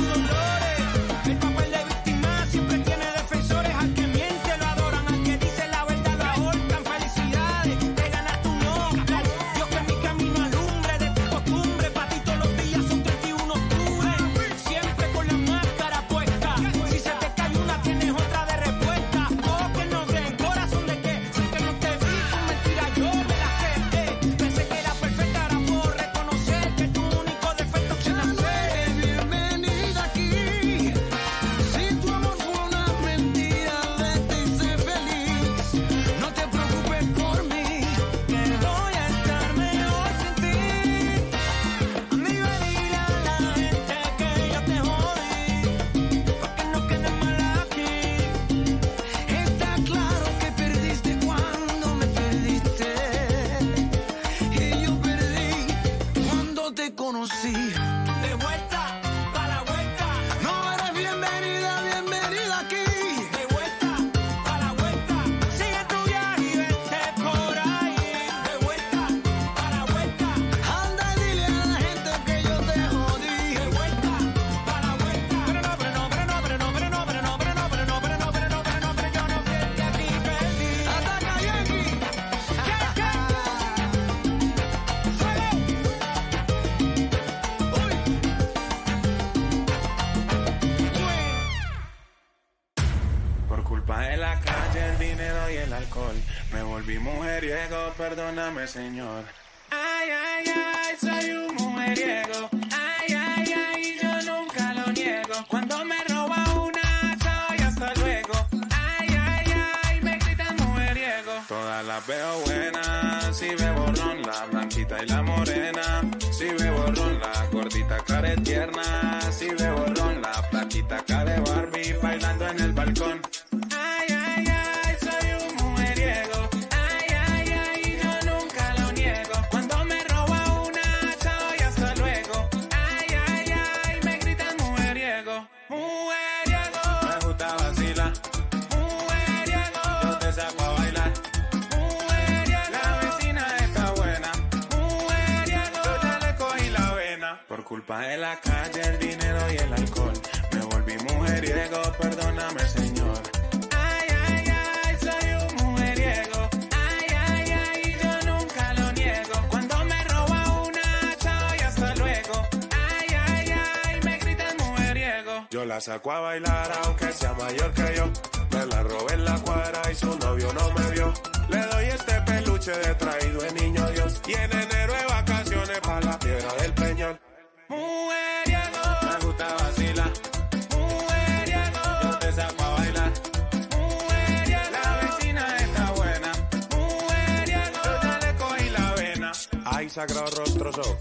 culpa de la calle, el dinero y el alcohol. Me volví mujeriego, perdóname, señor. Ay, ay, ay, soy un mujeriego. Ay, ay, ay, yo nunca lo niego. Cuando me roba una, chao y hasta luego. Ay, ay, ay, me gritan mujeriego. Todas las veo buenas, si bebo ron, la blanquita y la morena. Si bebo ron, la gordita cara es tierna. Si bebo ron, la flaquita cara de Barbie bailando en el balcón. Ay, ay, ay, soy un mujeriego. Ay, ay, ay, yo nunca lo niego. Cuando me roba una, chao y hasta luego. Ay, ay, ay, me gritan mujeriego. Mujeriego. Me gusta vacilar. Mujeriego. Yo te saco a bailar. Mujeriego. La vecina está buena. Mujeriego. Yo ya le cogí la vena. Por culpa de la calle, el dinero y el alcohol. Me volví mujeriego, perdóname, señor. Ay, ay, ay, soy un mujeriego. Ay, ay, ay, yo nunca lo niego. Cuando me roba una, chao y hasta luego. Ay, ay, ay, me gritan mujeriego. Yo la saco a bailar aunque sea mayor que yo. Me la robé en la cuadra y su novio no me vio. Le doy este peluche de traído de niño Dios. Y en enero de vacaciones pa' la piedra del Peñol. Mujeriego. Me gusta vacilar. Mujeriego. Yo te saco a bailar. Mujeriego. La vecina está buena. Mujeriego. Yo ya le cogí la vena. Ay, sagrado rostro so.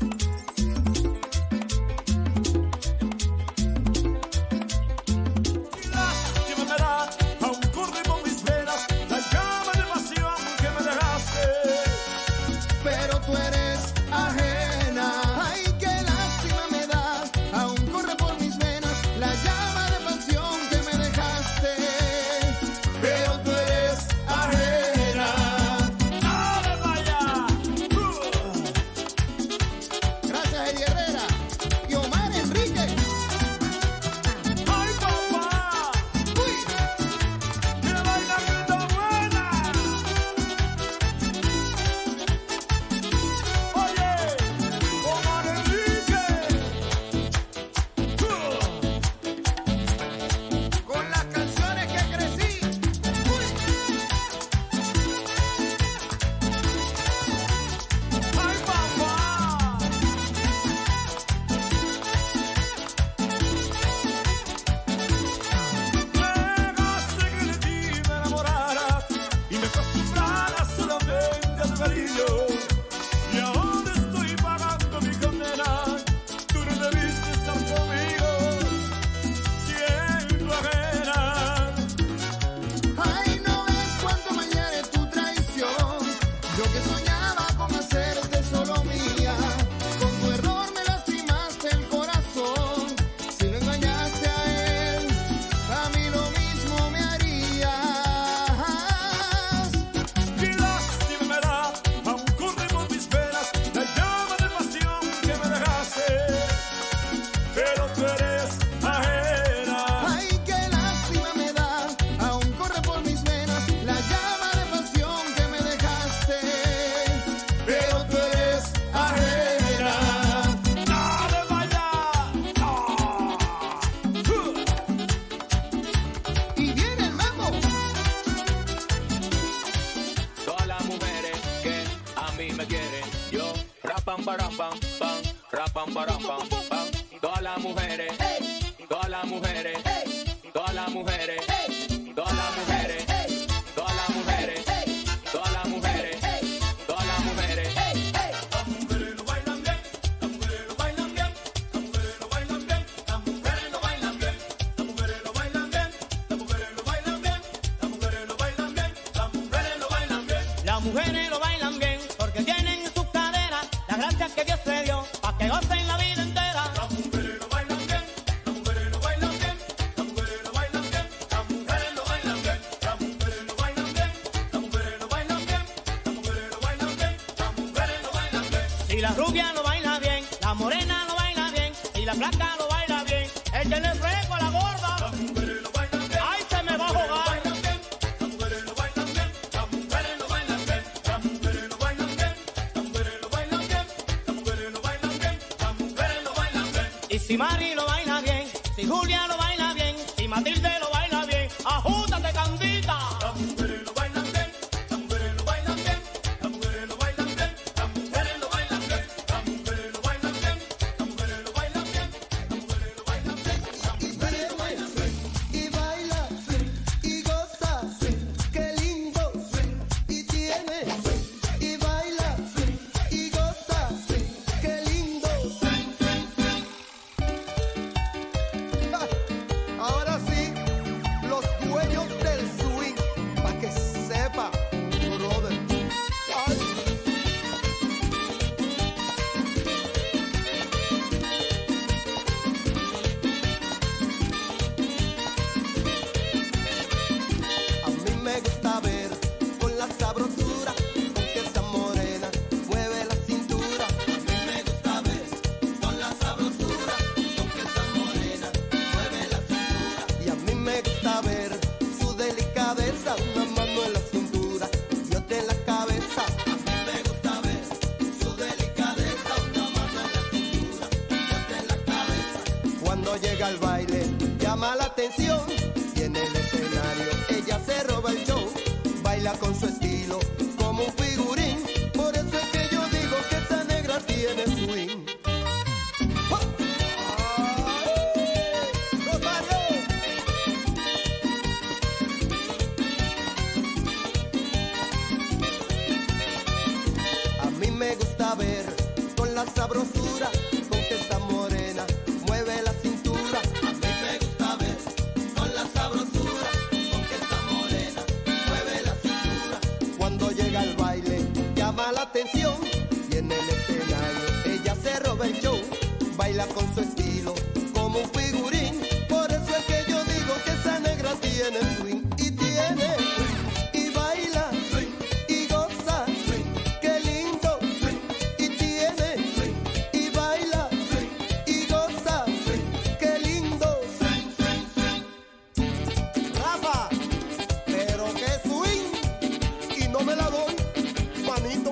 Lástima me da, aún corre por mis venas la llama de pasión que me dejaste. Pero tú eres ajena. Ay, qué lástima me da. Aún corre por mis venas la llama de pasión que me dejaste. Pero tú eres ajena. ¡Dale, vaya! Gracias, Eddie Herrera y Omar Enrique. ¡Ay, papá! Uy, ¡Que baila que está buena! Oye, Omar Enrique. con las canciones que crecí. Uy, ¡Ay, papá! Dejaste que de ti me enamorara y me acostumbrara solamente al cariño. Y ahora estoy pagando mi condena. Tú no debiste estar conmigo, siendo ajena. ay, no ves cuánto me hiere tu traición. Yo que soñaba con hacerte solo mía. Con tu error me lastimaste el corazón. Si lo engañaste a él, a mí lo mismo me harías. ¡Qué lástima me da! Aún corre por mis venas la llama de pasión que me dejaste. Pero tú eres ajena. Ay, qué lástima me da. Aún corre por mis venas la llama de pasión que me dejaste. Pero tú eres ajena. ¡Dale, vaya! Y viene el mambo. Todas las mujeres que a mí me quieren, yo rapam param pam pam, rapam param pam pam. Todas las mujeres, todas las mujeres, todas las mujeres, todas las mujeres, todas las mujeres, todas las mujeres, todas las mujeres. Las mujeres lo bailan bien, las mujeres lo bailan bien, las mujeres lo bailan bien, las mujeres lo bailan bien, las mujeres lo bailan bien, las mujeres lo bailan bien, las mujeres lo bailan bien, las mujeres lo bailan bien. Las mujeres lo bailan bien porque tienen en sus caderas la gracia que Dios te dio para que gocen la vida entera. Las mujeres lo bailan bien, las mujeres lo bailan bien, las mujeres lo bailan bien, las mujeres lo bailan bien, las mujeres lo bailan bien, las mujeres lo bailan bien, las mujeres lo bailan bien, las mujeres lo bailan bien. Si la rubia lo baila bien, la morena lo baila bien, y la blanca lo baila bien, échale fresco a la gorda. Las mujeres lo bailan bien, Ay, se me va a jugar. las mujeres lo bailan bien, las mujeres lo bailan bien, las mujeres lo bailan bien, las mujeres lo bailan bien, las mujeres lo bailan bien, las mujeres lo bailan bien. Y si Mari lo baila bien, si Julia lo baila bien, si Matilde lo baila bien, ajústate, Candita. al baile llama la atención y en el escenario ella se roba el show. Baila con su estilo como un figurín, por eso es que yo digo que esa negra tiene swing. A mí me gusta ver con la sabrosura con que esa morena mueve la cintura. A mí me gusta ver con la sabrosura con que esa morena mueve la cintura. Cuando llega al baile llama la atención y en el escenario ella se roba el show. Baila con su estilo como un figurín, por eso es que yo digo que esa negra tiene swing y tiene y baila y goza. Qué lindo y tiene y baila y goza. Qué lindo. Rafa, pero qué swing y no me la doy, manito.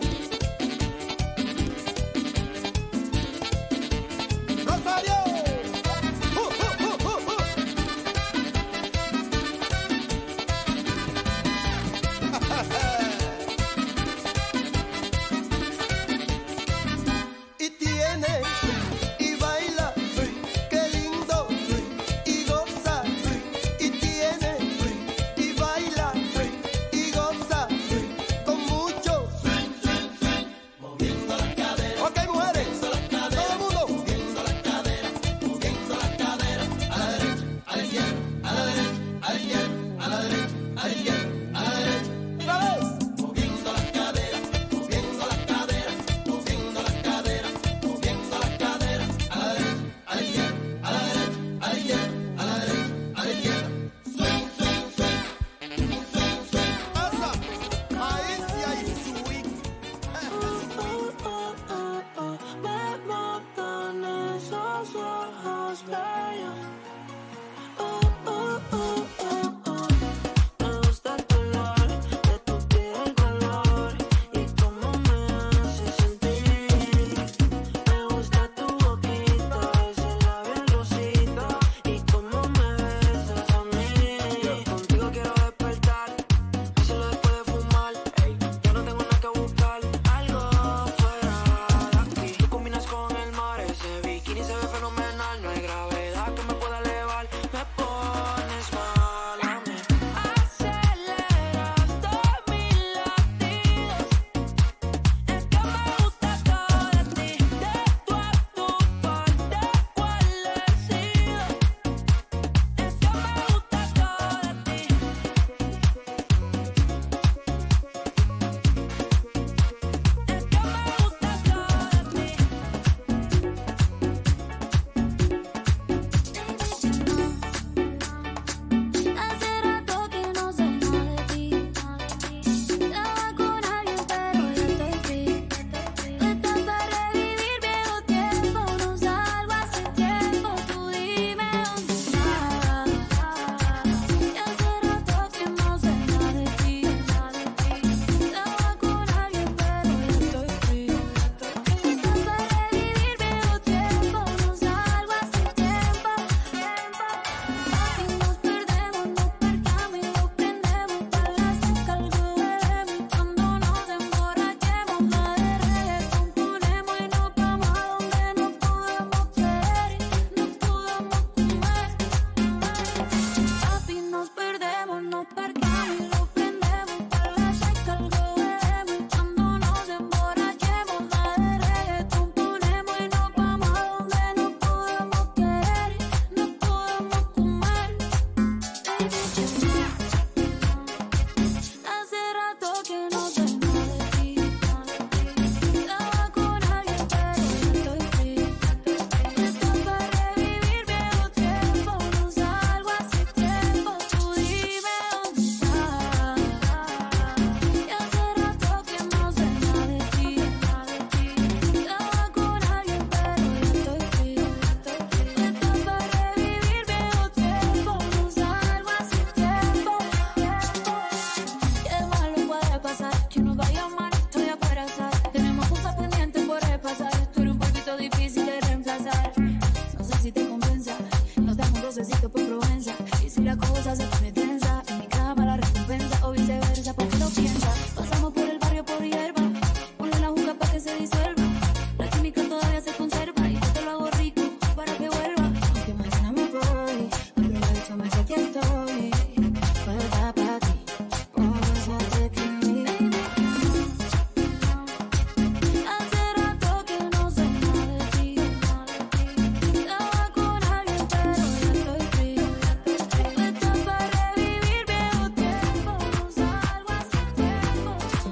Rosario. dulcecito por Provenza. Y si la cosa se pone tensa, en mi cama la recompensa o viceversa, porque lo piensa. Pasamos por el barrio por hierba, ponle la juca para que se disuelva. La química todavía se conserva y yo te lo hago rico para que vuelva. Aunque mañana me voy, aprovechame que aquí estoy. Para ti, por eso te escribí. Hace rato que no sé nada de ti. Estaba con alguien pero ya estoy free. Tú estás para revivir viejo tiempo. No salgo hace tiempo.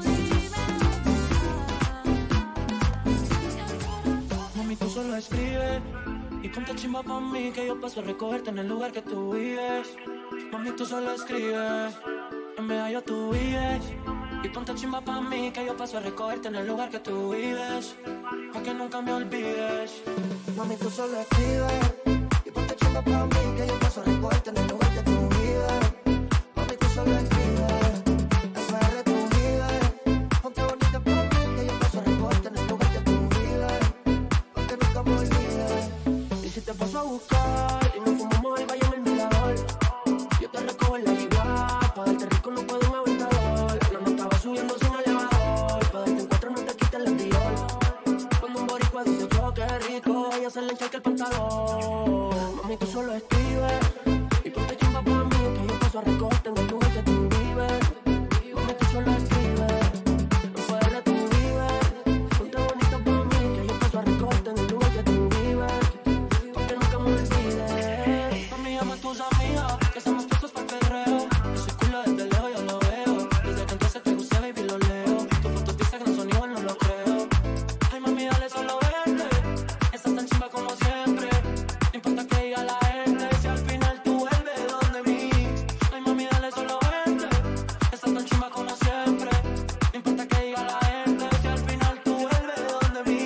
Mami, tú solo escribes y ponte chimba pa' mí que yo paso a recogerte en el lugar que tú vives. Mami, tú solo escribes, en medio tú vives. Y ponte chimba pa' mí que yo paso a recogerte en el lugar que tú vives, pa' que nunca me olvides. Mami, tú solo escribes y ponte chimba pa' mí que yo paso a recogerte en el lugar que tú vives. Mami, tú solo escribes, en PR tú vives. Ponte bonita pa' mí que yo paso a recogerte en el lugar que tú vives, pa' que nunca me olvides. Y si te paso a buscar y nos fumamos el valle en el mirador, yo te recojo en la ciudad, pa' darte rico no puedo un aventador. No me estaba subiendo sin elevador, pa' darte en cuatro no te quites el dior. Cuando un boricua dice yo qué rico, ella se le enchaca el pantalón. Mami, tú solo escribes y ponte chimba pa' mí que yo paso a recogerte en el lugar que tú vives. Mami, tú solo escribes, no puedes tú vives. Ponte bonita pa' mí que yo paso a recogerte en el lugar que tú vives, pa' que nunca me olvides. Mami, llama a tus amigas que estamos puestos para el perreo. Ese culo desde lejos yo lo veo, desde que entonces te gusté baby lo leo. Tus fotos dicen que no son igual, no lo creo. Ay mami, dale solo verte, estás tan chimba como siempre. No importa que diga la gente, si al final tú vuelves donde mí. Ay mami, dale solo verte, estás tan chimba como siempre. No importa que diga la gente, si al final tú vuelves donde mí.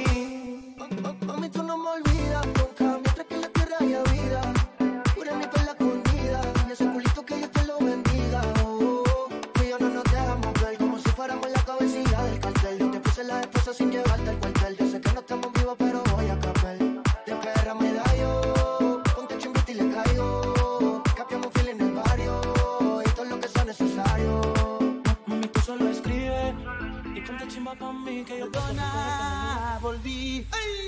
Mami, tú no me olvidas nunca, mientras que en la tierra haya vida. Pura mi perla escondida, y ese culito que Dios te lo bendiga. Tú y yo no nos dejamos ver, como si fuéramos la cabecilla del cartel. Yo te puse la esposa sin llevarte al cuartel. Yo sé que no estamos vivos, pero voy a cambiar. De perra me da yo, ponte chimbita y le caigo. Capiamos un feel en el barrio, y todo lo que sea necesario. Mami, tú solo escribes y ponte chimba pa' mí que yo paso a recogerte. Volví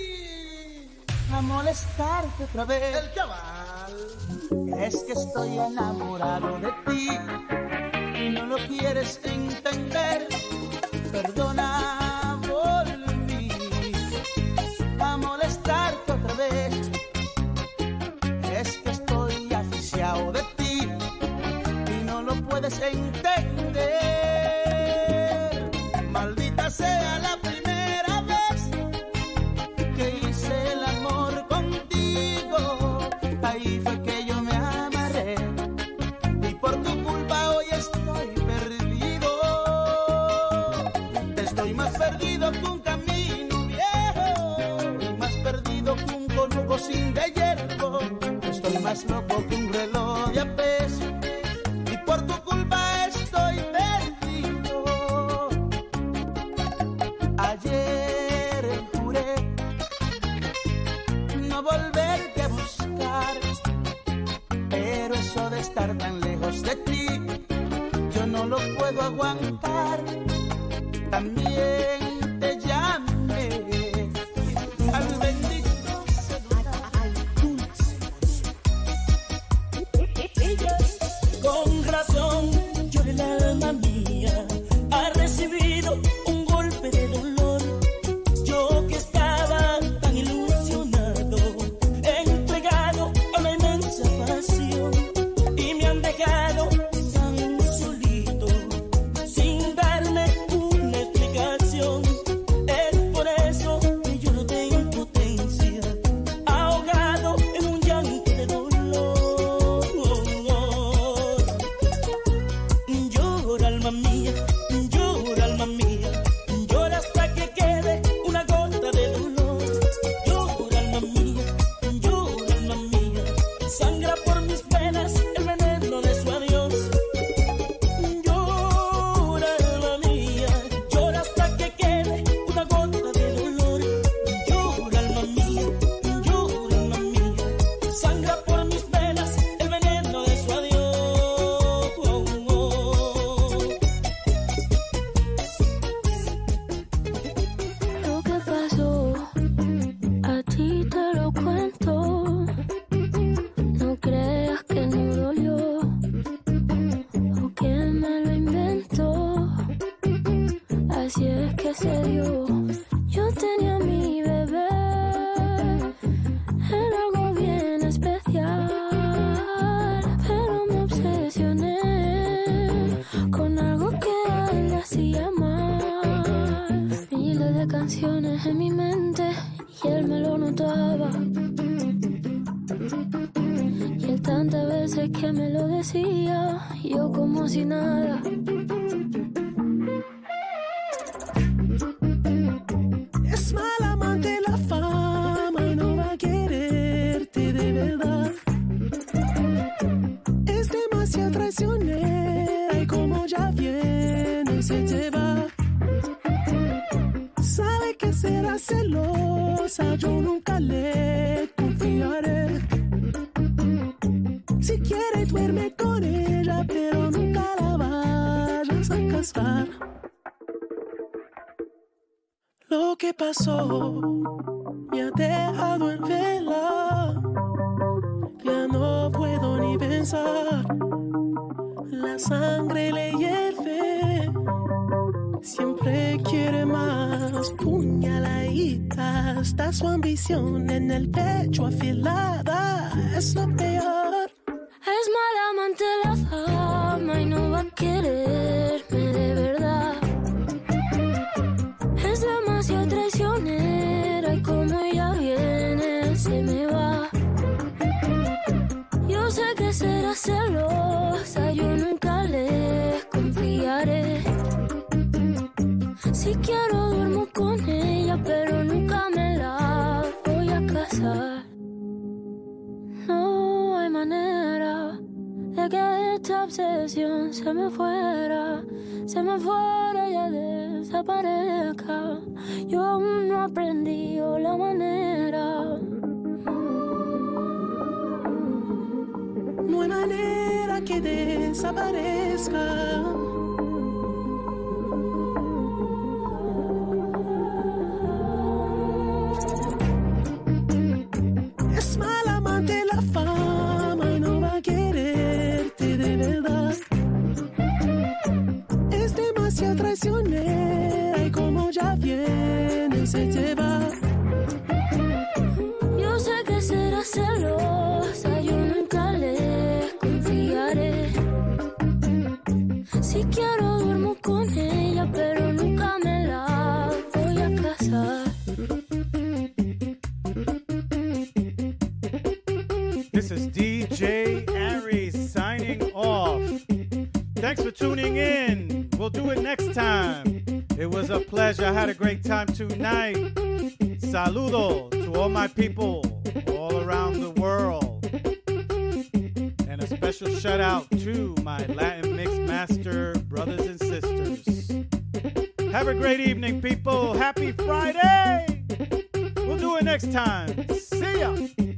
a molestarte otra vez. El chaval. Es que estoy enamorado de ti y no lo quieres entender. Perdona, volví a molestarte otra vez. Es que estoy aficiado de ti y no lo puedes entender. Maldita sea la primera vez que hice el amor contigo. Ahí fue que yo me amarré y por tu culpa hoy estoy perdido. Estoy más perdido que un camino viejo y más perdido que un conuco sin de hierro. Estoy más loco que un reloj de a peso y por tu culpa estoy perdido. Ayer juré no volverte a buscar, pero eso de estar tan lejos de ti yo no lo puedo aguantar. También te llamé al bendito celular. Con razón, yo el alma mía ha recibido un golpe de dolor. Yo que estaba tan ilusionado, entregado a una inmensa pasión, y me han dejado tan solito, sin darme una explicación. Es por eso que yo no tengo potencia, ahogado en un llanto de dolor. Llora alma mía, llora alma mía, llora hasta que quede una gota de dolor. Llora alma mía, sangra por mis penas el veneno de su adiós. Llora alma mía, llora hasta que quede una gota de dolor. Llora alma mía, sangra por mis penas canciones en mi mente y él me lo notaba. Y él tantas veces que me lo decía, yo como si nada. Es mal amante la fama y no va a quererte de verdad. Es demasiado traicionera y como ya viene se te va. Sabe que será celosa, yo nunca le confiaré. Si quiere duerme con ella, pero nunca la vayas a casar. Lo que pasó me ha dejado en vela. Ya no puedo ni pensar. La sangre le hierve. Siempre quiere más. Puñaladita. Está su ambición en el pecho afilada. Es lo peor. Es mala amante la fama y no va a quererme de verdad. Es demasiado traicionera y como ella viene se me va. Yo sé que será celosa, yo nunca le confiaré. Si quiero duermo con ella, pero nunca me la voy a casar. No hay manera de que esta obsesión se me fuera y ya desaparezca. Yo aún no aprendí la manera. No hay manera que desaparezca. Es mal amante la fama y no va a quererte de verdad. Es demasiado traicionera y como ya viene se te va. Yo sé que será celosa, yo nunca le confiaré. Si quiero duermo con ella, pero nunca me la voy a casar. This is DJ Aries signing off. Thanks for tuning in. We'll do it next time. It was a pleasure. I had a great time tonight. Saludo to all my people all around the world. And a special shout out to my Latin Mix Master brothers and sisters. Have a great evening, people. Happy Friday. We'll do it next time. See ya.